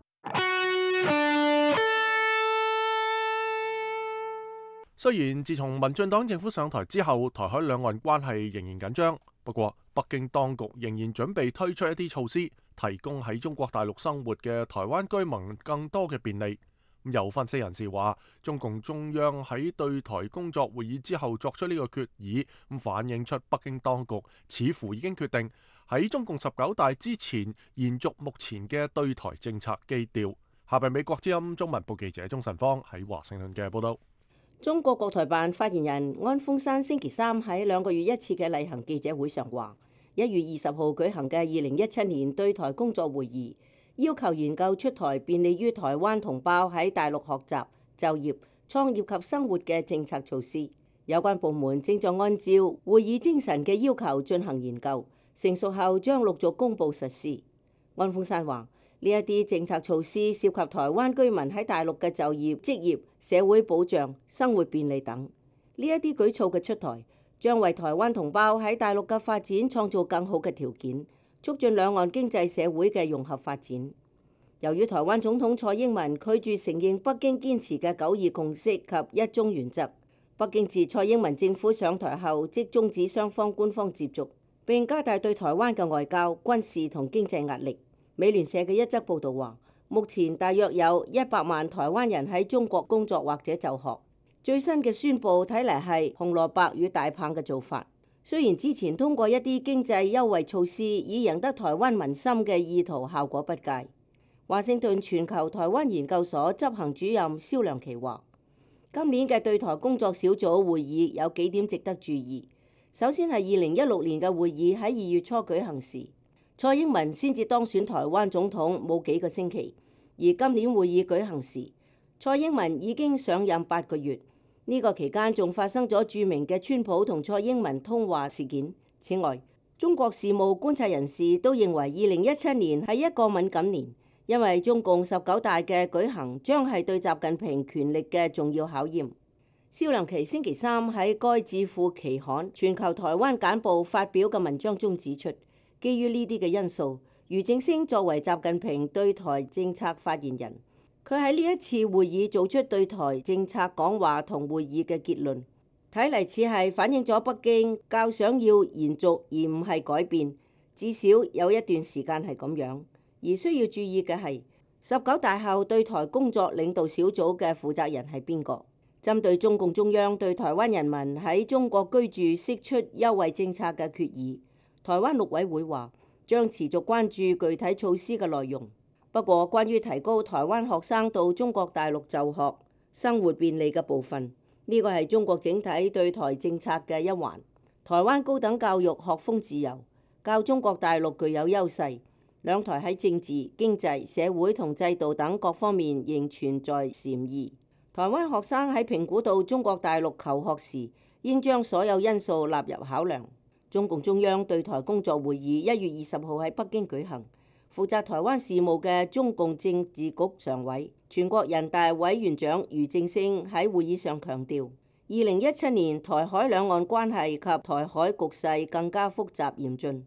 雖然自從民進黨政府上台之後，台海兩岸關係仍然緊張，不過北京當局仍然準備推出一啲措施，提供喺中國大陸生活嘅台灣居民更多嘅便利。有分析人士話，中共中央喺對台工作會議之後作出呢個決議，咁反映出北京當局似乎已經決定喺中共十九大之前延續目前嘅對台政策基調。下邊美國之音中文部記者鍾晨芳喺華盛頓嘅報道。 中國國台辦發言人安峰山星期三喺兩個月一次嘅例行記者會上話，一月二十號舉行嘅二零一七年對台工作會議，要求研究出台便利於台灣同胞喺大陸學習、就業、創業及生活嘅政策措施。有關部門正在按照會議精神嘅要求進行研究，成熟後將陸續公佈實施。安峰山話，呢一啲政策措施涉及台灣居民喺大陸嘅就業、職業、社會保障、生活便利等。呢一啲舉措嘅出台，將為台灣同胞喺大陸嘅發展創造更好嘅條件，促進兩岸經濟社會嘅融合發展。由於台灣總統蔡英文拒絕承認北京堅持嘅九二共識及一中原則，北京自蔡英文政府上台後即終止雙方官方接觸，並加大對台灣嘅外交、軍事同經濟壓力。美聯社嘅一則報導話，目前大約有一百萬台灣人喺中國工作或者就學。最新嘅宣佈睇嚟係紅蘿蔔與大棒嘅做法。雖然之前通過一啲經濟優惠措施以贏得台灣民心嘅意圖效果不佳。華盛頓全球台灣研究所執行主任蕭良琪話，今年嘅對台工作小組會議有幾點值得注意。首先係二零一六年嘅會議喺二月初舉行時，蔡英文先至當選台灣總統冇幾個星期，而今年會議舉行時，蔡英文已經上任八個月。呢個期間仲發生咗著名嘅川普同蔡英文通話事件。此外，中國事務觀察人士都認為二零一七年係一個敏感年，因為中共十九大嘅舉行將係對習近平權力嘅重要考驗。蕭良琪星期三喺該智庫期刊《全球台灣簡報》發表嘅文章中指出，基於呢啲嘅因素，俞正聲作為習近平對台政策發言人，佢喺呢一次會議做出對台政策講話同會議嘅結論，睇嚟似係反映咗北京較想要延續而唔係改變，至少有一段時間係咁樣。而需要注意嘅係，十九大後對台工作領導小組嘅負責人係邊個？針對中共中央對台灣人民喺中國居住釋出優惠政策嘅決議，台灣陸委會話將持續關注具體措施嘅內容。不過，關於提高台灣學生到中國大陸就學、生活便利嘅部分，呢個係中國整體對台政策嘅一環。台灣高等教育學風自由，較中國大陸具有優勢。兩台喺政治、經濟、社會同制度等各方面仍存在禪意。台灣學生喺評估到中國大陸求學時，應將所有因素納入考量。中共中央對台工作會議一月二十號喺北京舉行。負責台灣事務嘅中共政治局常委、全國人大委員長俞正聲喺會議上強調，二零一七年台海兩岸關係及台海局勢更加複雜嚴峻，必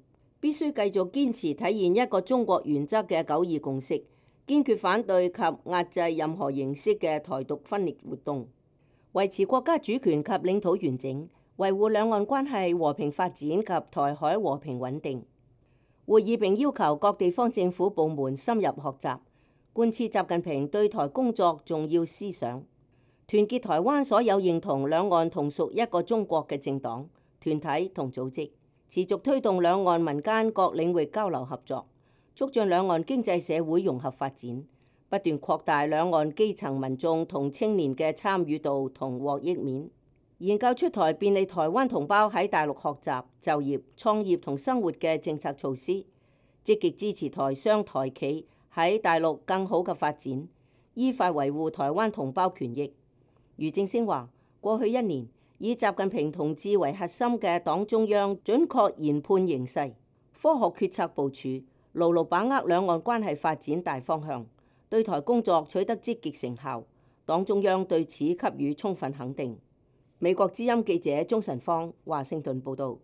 必須繼續堅持體現一個中國原則嘅九二共識，堅決反對及壓制任何形式嘅台獨分裂活動，維持國家主權及領土完整，維護兩岸關係和平發展及台海和平穩定。會議並要求各地方政府部門深入學習，貫徹習近平對台工作重要思想，團結台灣所有認同兩岸同屬一個中國嘅政黨、團體同組織，持續推動兩岸民間各領域交流合作，促進兩岸經濟社會融合發展，不斷擴大兩岸基層民眾同青年嘅參與度同獲益面，研究出台便利台灣同胞喺大陸學習、就業、創業同生活嘅政策措施，積極支持台商台企喺大陸更好嘅發展，依法維護台灣同胞權益。俞正聲話：過去一年，以習近平同志為核心嘅黨中央準確研判形勢，科學決策部署，牢牢把握兩岸關係發展大方向，對台工作取得積極成效。黨中央對此給予充分肯定。美國之音記者鍾晨芳華盛頓報導。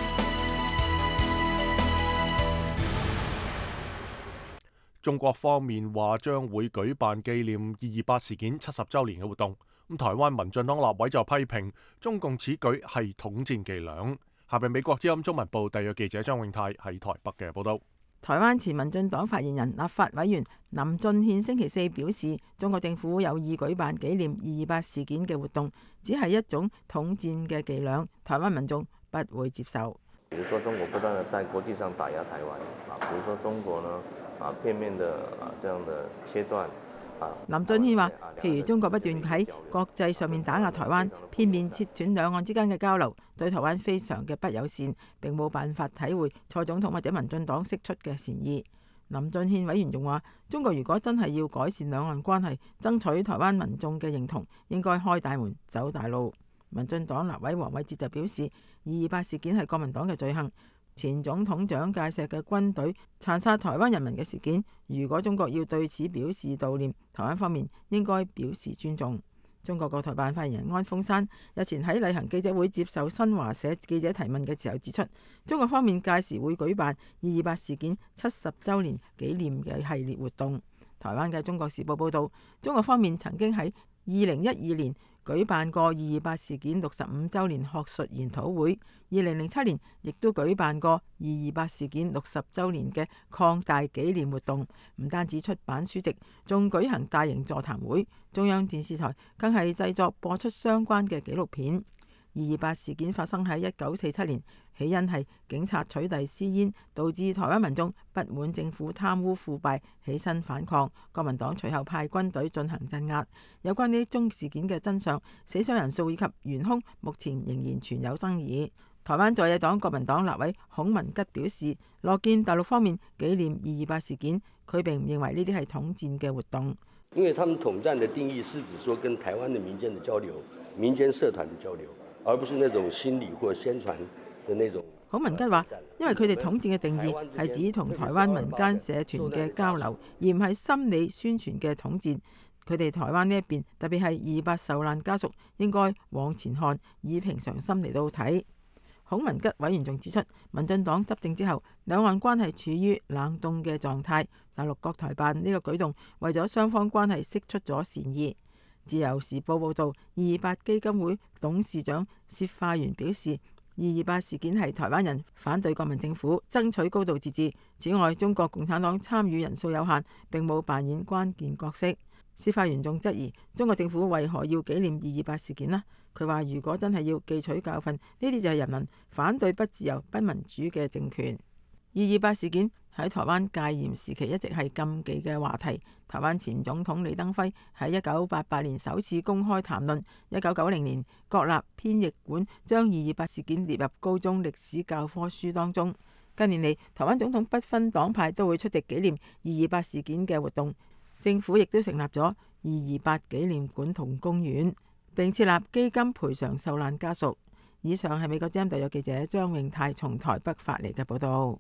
中國方面話將會舉辦紀念二二八事件七十週年嘅活動。咁台灣民進黨立委就批評中共此舉係統戰伎倆。下邊美國之音中文部特約記者張永泰喺台北嘅報導。 台灣前民進黨發言人、立法委員林俊憲星期四表示，中國政府有意舉辦紀念二二八事件嘅活動，只係一種統戰嘅伎倆，台灣民眾不會接受。 比如說中國不斷地在國際上打壓台灣，啊，比如說中國呢，啊，片面的啊這樣的切斷。 林俊憲話，譬如中國不斷喺國際上面打壓台灣，片面切斷兩岸之間嘅交流，對台灣非常嘅不友善，並冇辦法體會蔡總統或者民進黨釋出嘅善意。林俊憲委員仲話，中國如果真係要改善兩岸關係，爭取台灣民眾嘅認同，應該開大門走大路。民進黨立委黃偉哲就表示，二二八事件係國民黨嘅罪行。前總統蔣介石嘅軍隊殘殺台灣人民嘅事件，如果中國要對此表示悼念，台灣方面應該表示尊重。中國國台辦發言人安峰山日前喺例行記者會接受新華社記者提問嘅時候指出，中國方面屆時會舉辦二二八事件七十週年紀念嘅系列活動。台灣嘅中國時報報道，中國方面曾經喺二零一二年舉辦過二二八事件六十五週年學術研討會，二零零七年亦都舉辦過二二八事件六十週年嘅擴大紀念活動，唔單止出版書籍，仲舉行大型座談會，中央電視台更係製作播出相關嘅紀錄片。二二八事件發生喺一九四七年，起因係警察取締私煙，導致台灣民眾不滿政府貪污腐敗，起身反抗。國民黨隨後派軍隊進行鎮壓。有關呢宗事件嘅真相、死傷人數以及元兇，目前仍然存有爭議。台灣在野黨國民黨立委孔文吉表示，樂見大陸方面紀念二二八事件，佢並唔認為呢啲係統戰嘅活動。 因為他們統戰的定義是指說跟台灣的民間的交流、民間社團的交流，而不是那種心理或宣傳的那種。 孔文吉話，因為佢哋統戰嘅定義係指同台灣民間社團嘅交流，而唔係心理宣傳嘅統戰。佢哋台灣呢一邊，特別係二二八受難家屬，應該往前看，以平常心嚟到睇。孔文吉委員仲指出，民進黨執政之後，兩岸關係處於冷凍嘅狀態。大陸國台辦呢個舉動，為咗雙方關係釋出咗善意。自由時報報道，二二八基金會董事長薛化元表示，二二八事件係台灣人反對國民政府，爭取高度自治。此外，中國共產黨參與人數有限，並冇扮演關鍵角色。薛化元仲質疑中國政府為何要紀念二二八事件呢？佢話如果真係要記取教訓，呢啲就係人民反對不自由、不民主嘅政權。二二八事件喺台灣戒嚴時期一直係禁忌嘅話題。台灣前總統李登輝喺一九八八年首次公開談論，一九九零年國立編譯館將二二八事件列入高中歷史教科書當中。近年嚟，台灣總統不分黨派都會出席紀念二二八事件嘅活動，政府亦都成立咗二二八紀念館同公園，並設立基金賠償受難家屬。以上係美國之音特約記者張永泰從台北發嚟嘅報道。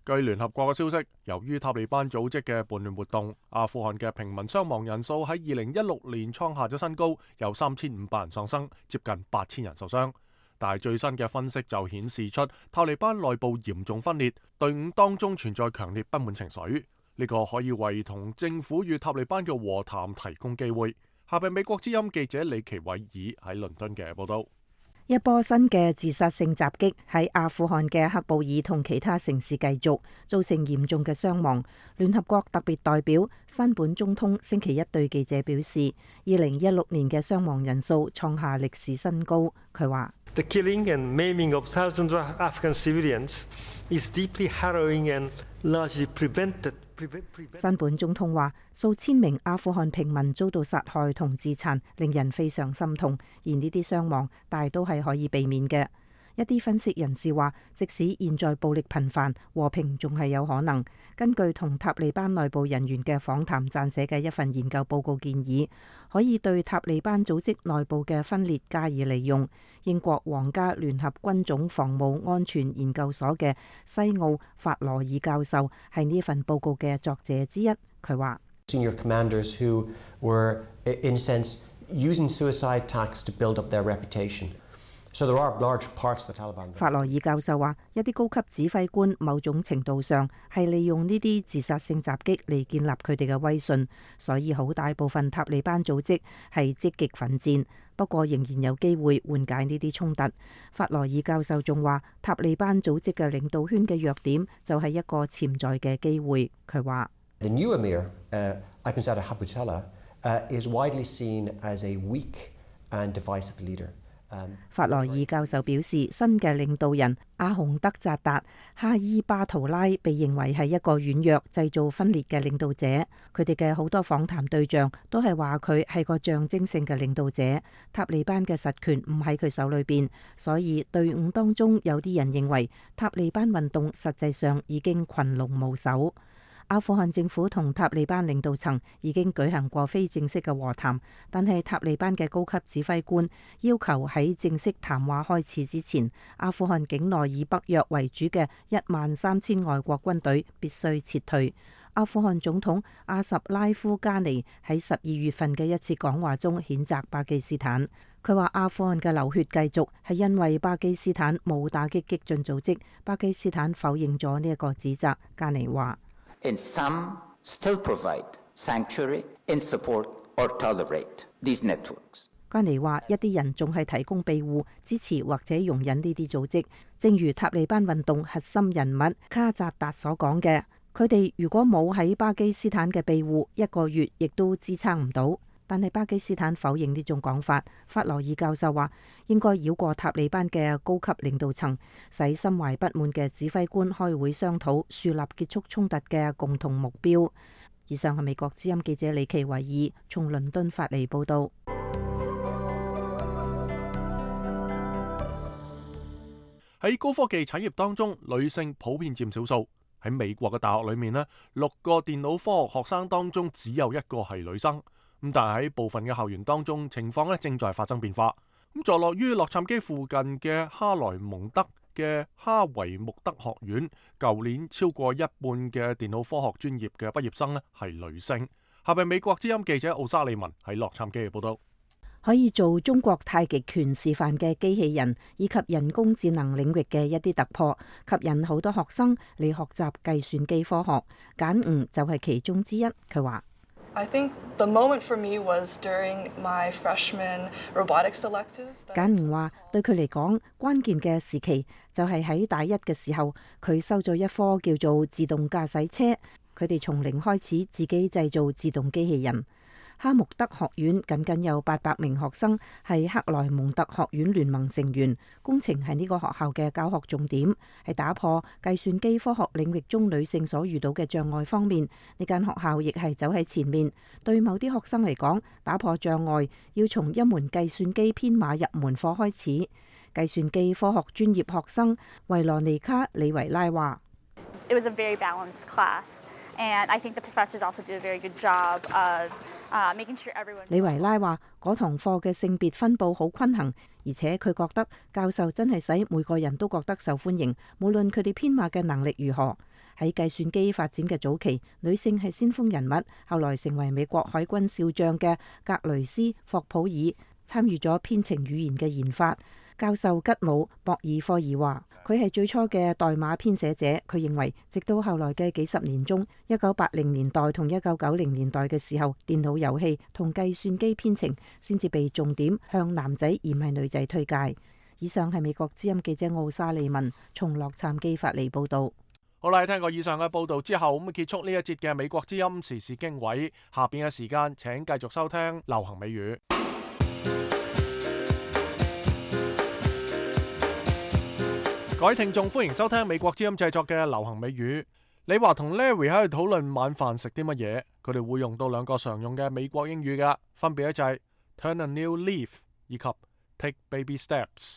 據聯合國嘅消息，由於塔利班組織嘅叛亂活動，阿富汗嘅平民傷亡人數喺二零一六年創下咗新高，有三千五百人喪生，接近八千人受傷。但係最新嘅分析就顯示出塔利班內部嚴重分裂，隊伍當中存在強烈不滿情緒。呢、這個可以為同政府與塔利班嘅和談提供機會。下邊美國之音記者李奇偉爾喺倫敦嘅報道。 一波新嘅自殺性襲擊喺阿富汗嘅喀布爾同其他城市繼續，造成嚴重嘅傷亡。聯合國特別代表山本中通星期一對記者表示，二零一六年嘅傷亡人數創下歷史新高。佢話 ：The killing and maiming of thousands of Afghan civilians is deeply harrowing and largely prevented. 山本總統話：數千名阿富汗平民遭到殺害同自殘，令人非常心痛。而呢啲傷亡大都係可以避免嘅。一啲分析人士話，即使現在暴力頻繁，和平仲係有可能。根據同塔利班內部人員嘅訪談撰寫嘅一份研究報告建議，可以對塔利班組織內部嘅分裂加以利用。英國皇家聯合軍種防務安全研究所嘅西奧法羅爾教授係呢份報告嘅作者之一。佢話 ：Senior commanders who were, in a sense, using suicide attacks to build up their reputation. So there are large parts of the Taliban. 法羅爾教授話：一啲高級指揮官某種程度上係利用呢啲自殺性襲擊嚟建立佢哋嘅威信，所以好大部分塔利班組織係積極奮戰，不過仍然有機會緩解呢啲衝突。法羅爾教授仲話：塔利班組織嘅領導圈嘅弱點就係一個潛在嘅機會。佢話 ：The new emir, uh, Akhundzada Habutala, uh, is widely seen as a weak and divisive leader. 法羅爾教授表示，新嘅領導人阿洪德扎達哈伊巴圖拉被認為係一個軟弱、製造分裂嘅領導者。佢哋嘅好多訪談對象都係話佢係個象徵性嘅領導者。塔利班嘅實權唔喺佢手裏邊，所以隊伍當中有啲人認為塔利班運動實際上已經群龍無首。阿富汗政府同塔利班領導層已經舉行過非正式嘅和談，但係塔利班嘅高級指揮官要求喺正式談話開始之前，阿富汗境內以北約為主嘅一萬三千外國軍隊必須撤退。阿富汗總統阿什拉夫加尼喺十二月份嘅一次講話中譴責巴基斯坦。佢話阿富汗嘅流血繼續係因為巴基斯坦冇打擊激進組織。巴基斯坦否認咗呢一個指責。加尼話 ：And some still provide sanctuary and support or tolerate these networks. 加尼話：一啲人仲係提供庇護、支持或者容忍呢啲組織，正如塔利班運動核心人物卡扎達所講嘅，佢哋如果冇喺巴基斯坦嘅庇護，一個月亦都支撐唔到。但係巴基斯坦否認呢種講法。法羅爾教授話：應該繞過塔利班嘅高級領導層，使心懷不滿嘅指揮官開會商討樹立結束衝突嘅共同目標。以上係美國之音記者李奇維爾從倫敦發嚟報導。 喺高科技產業當中，女性普遍佔少數。喺美國嘅大學裏面呢，六個電腦科學學生當中只有一個係女生。咁但係喺部分嘅校園當中，情況咧正在發生變化。咁坐落於洛杉磯附近嘅哈萊蒙德嘅哈維穆德學院，舊年超過一半嘅電腦科學專業嘅畢業生咧係女性。下邊美國之音記者奧沙利文喺洛杉磯嘅報道。 可以做中國太極拳示範嘅機器人以及人工智能領域嘅一啲突破，吸引好多學生嚟學習計算機科學。簡吾就係其中之一。佢話 I think the moment for me was during my freshman robotics elective. 簡吾話：對佢嚟講，關鍵嘅時期就係喺大一嘅時候，佢收咗一科叫做自動駕駛車。佢哋從零開始自己製造自動機器人。哈穆德學院僅僅有八百名學生，係克萊蒙特學院聯盟成員。工程係呢個學校嘅教學重點，係打破計算機科學領域中女性所遇到嘅障礙方面，呢間學校亦係走喺前面。對某啲學生嚟講，打破障礙要從一門計算機編碼入門課開始。計算機科學專業學生維羅尼卡李維拉話 ：It was a very balanced class. And I think the professors also do a very good job of, uh, making sure everyone. 李維拉話：嗰堂課嘅性別分佈好均衡，而且佢覺得教授真係使每個人都覺得受歡迎，無論佢哋編碼嘅能力如何。 喺計算機發展嘅早期，女性係先鋒人物。後來成為美國海軍少將嘅格雷斯霍普爾參與咗編程語言嘅研發。教授吉姆博爾科爾話：佢係最初嘅代碼編寫者。佢認為，直到後來嘅幾十年中，一九八零年代同一九九零年代嘅時候，電腦遊戲同計算機編程先至被重點向男仔而唔係女仔推介。以上係美國之音記者奧沙利文從洛杉磯發嚟報道。 好啦，聽過以上嘅報道之後，咁結束呢一節嘅美國之音時事經緯。下邊嘅時間，請繼續收聽流行美語。各位聽眾，歡迎收聽美國之音製作嘅流行美語。你話同 Larry 喺度討論晚飯食啲乜嘢，佢哋會用到兩個常用嘅美國英語㗎，分別咧就係 turn a new leaf 以及 take baby steps。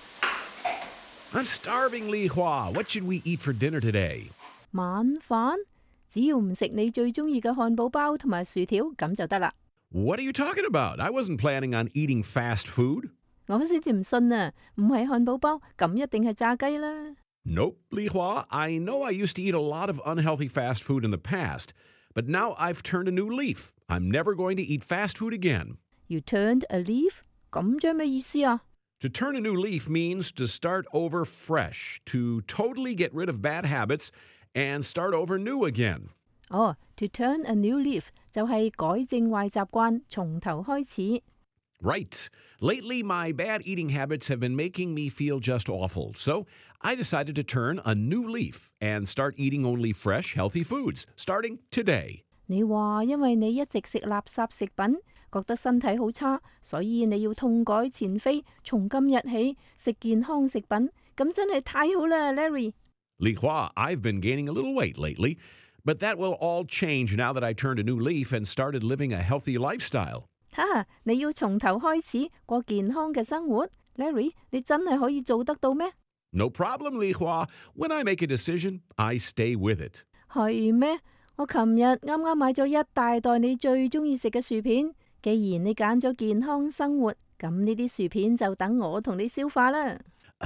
I'm starving, Li Hua. What should we eat for dinner today? 晚飯只要唔食你最中意嘅漢堡包同埋薯條咁就得啦。 What are you talking about? I wasn't planning on eating fast food. 我先至唔信啊！唔係漢堡包咁一定係炸雞啦。 Nope, Li Hua. I know I used to eat a lot of unhealthy fast food in the past, but now I've turned a new leaf. I'm never going to eat fast food again. You turned a leaf? 咁即係咩意思啊 ？To turn a new leaf means to start over fresh, to totally get rid of bad habits and start over new again. 哦、oh, to turn a new leaf 就係改正壞習慣，從頭開始。 Right. Lately, my bad eating habits have been making me feel just awful, so I decided to turn a new leaf and start eating only fresh, healthy foods, starting today. 你話因為你一直食垃圾食品，覺得身體好差，所以你要痛改前非，從今日起食健康食品，咁真係太好啦 ，Larry。 Li Hua, I've been gaining a little weight lately, but that will all change now that I turned a new leaf and started living a healthy lifestyle. 哈，你要從頭開始過健康嘅生活 ，Larry， 你真係可以做得到咩？ No problem, Li Hua. When I make a decision, I stay with it. 係咩？我琴日啱啱買咗一大袋你最中意食嘅薯片。既然你揀咗健康生活，咁呢啲薯片就等我同你消化啦。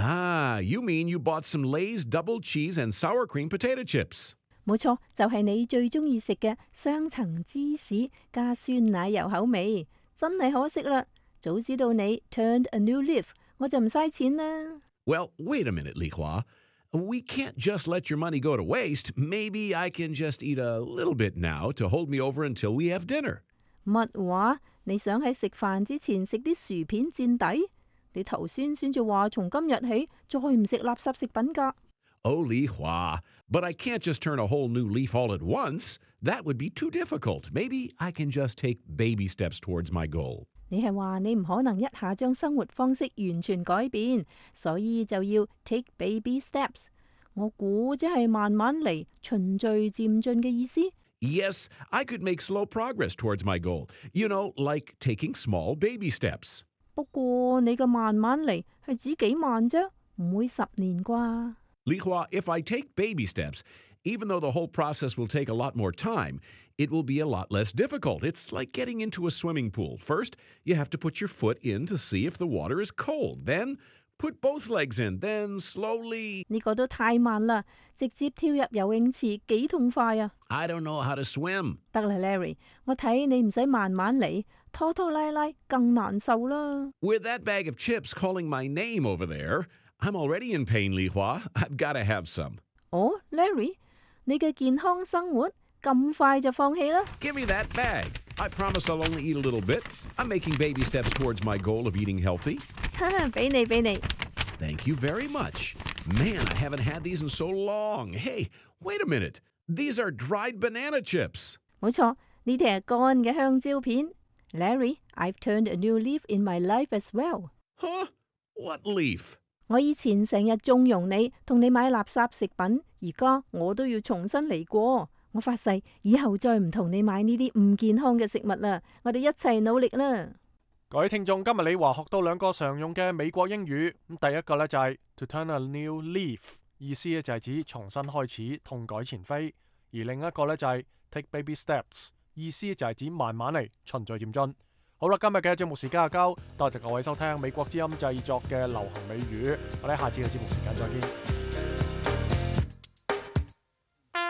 Ah, you mean you bought some Lay's double cheese and sour cream potato chips? 冇錯，就係你最中意食嘅雙層芝士加酸奶油口味。真係可惜啦，早知道你 turned a new leaf， 我就唔嘥錢啦。 Well, wait a minute, Li Hua. We can't just let your money go to waste. Maybe I can just eat a little bit now to hold me over until we have dinner. 乜話？你想喺食飯之前食啲薯片墊底？你頭先先至話從今日起再唔食垃圾食品㗎。 Oh, Li Hua, but I can't just turn a whole new leaf all at once. That would be too difficult. Maybe I can just take baby steps towards my goal. 你係話你唔可能一下將生活方式完全改變，所以就要 take baby steps。我估即係慢慢嚟，循序漸進嘅意思。 Yes, I could make slow progress towards my goal. You know, like taking small baby steps. 不過你嘅慢慢嚟係指幾慢啫，唔會十年啩。 Li Hua, if I take baby steps, even though the whole process will take a lot more time, it will be a lot less difficult. It's like getting into a swimming pool. First, you have to put your foot in to see if the water is cold. Then, put both legs in. Then, slowly... 呢個都太慢啦，直接跳入游泳池幾痛快啊 I don't know how to swim. 得啦 Larry， 我睇你唔使慢慢嚟，拖拖拉拉更難受啦。 With that bag of chips calling my name over there, I'm already in pain, Li Hua. I've got to have some. 哦 Larry， 你嘅健康生活咁快就放棄啦 Give me that bag. I promise I'll only eat a little bit. I'm making baby steps towards my goal of eating healthy. 俾你俾你 Thank you very much. Man, I haven't had these in so long. Hey, wait a minute. These are dried banana chips. 冇錯，呢啲係乾嘅香蕉片。Larry, I've turned a new leaf in my life as well. Huh? What leaf? 我以前成日縱容你，同你買垃圾食品，而家我都要重新嚟過。我發誓，以後再唔同你買呢啲唔健康嘅食物啦。我哋一齊努力啦！ 各位聽眾，今日你話學到兩個常用嘅美國英語。咁第一個呢就係 to turn a new leaf， 意思呢就係指重新開始，痛改前非；而另一個呢就係 take baby steps， 意思就係指慢慢嚟，循序漸進。好啦，今日嘅節目時間就夠，多謝各位收聽美國之音製作嘅流行美語，我哋下次嘅節目時間再見。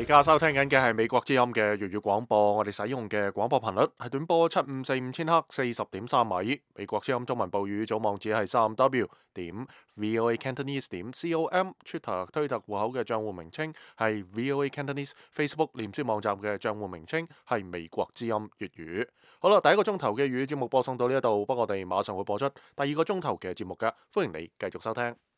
而家收聽緊嘅係美國之音嘅粵語廣播，我哋使用嘅廣播頻率係短波七五四五千赫四十點三米。美國之音中文部語組網址係三 w 點 voa cantonese 點 com。Twitter 推特戶口嘅賬戶名稱係 voa cantonese。Facebook 臉書網站嘅賬戶名稱係美國之音粵語。好啦，第一個鐘頭嘅粵語節目播送到呢一度，不過我哋馬上會播出第二個鐘頭嘅節目㗎，歡迎你繼續收聽。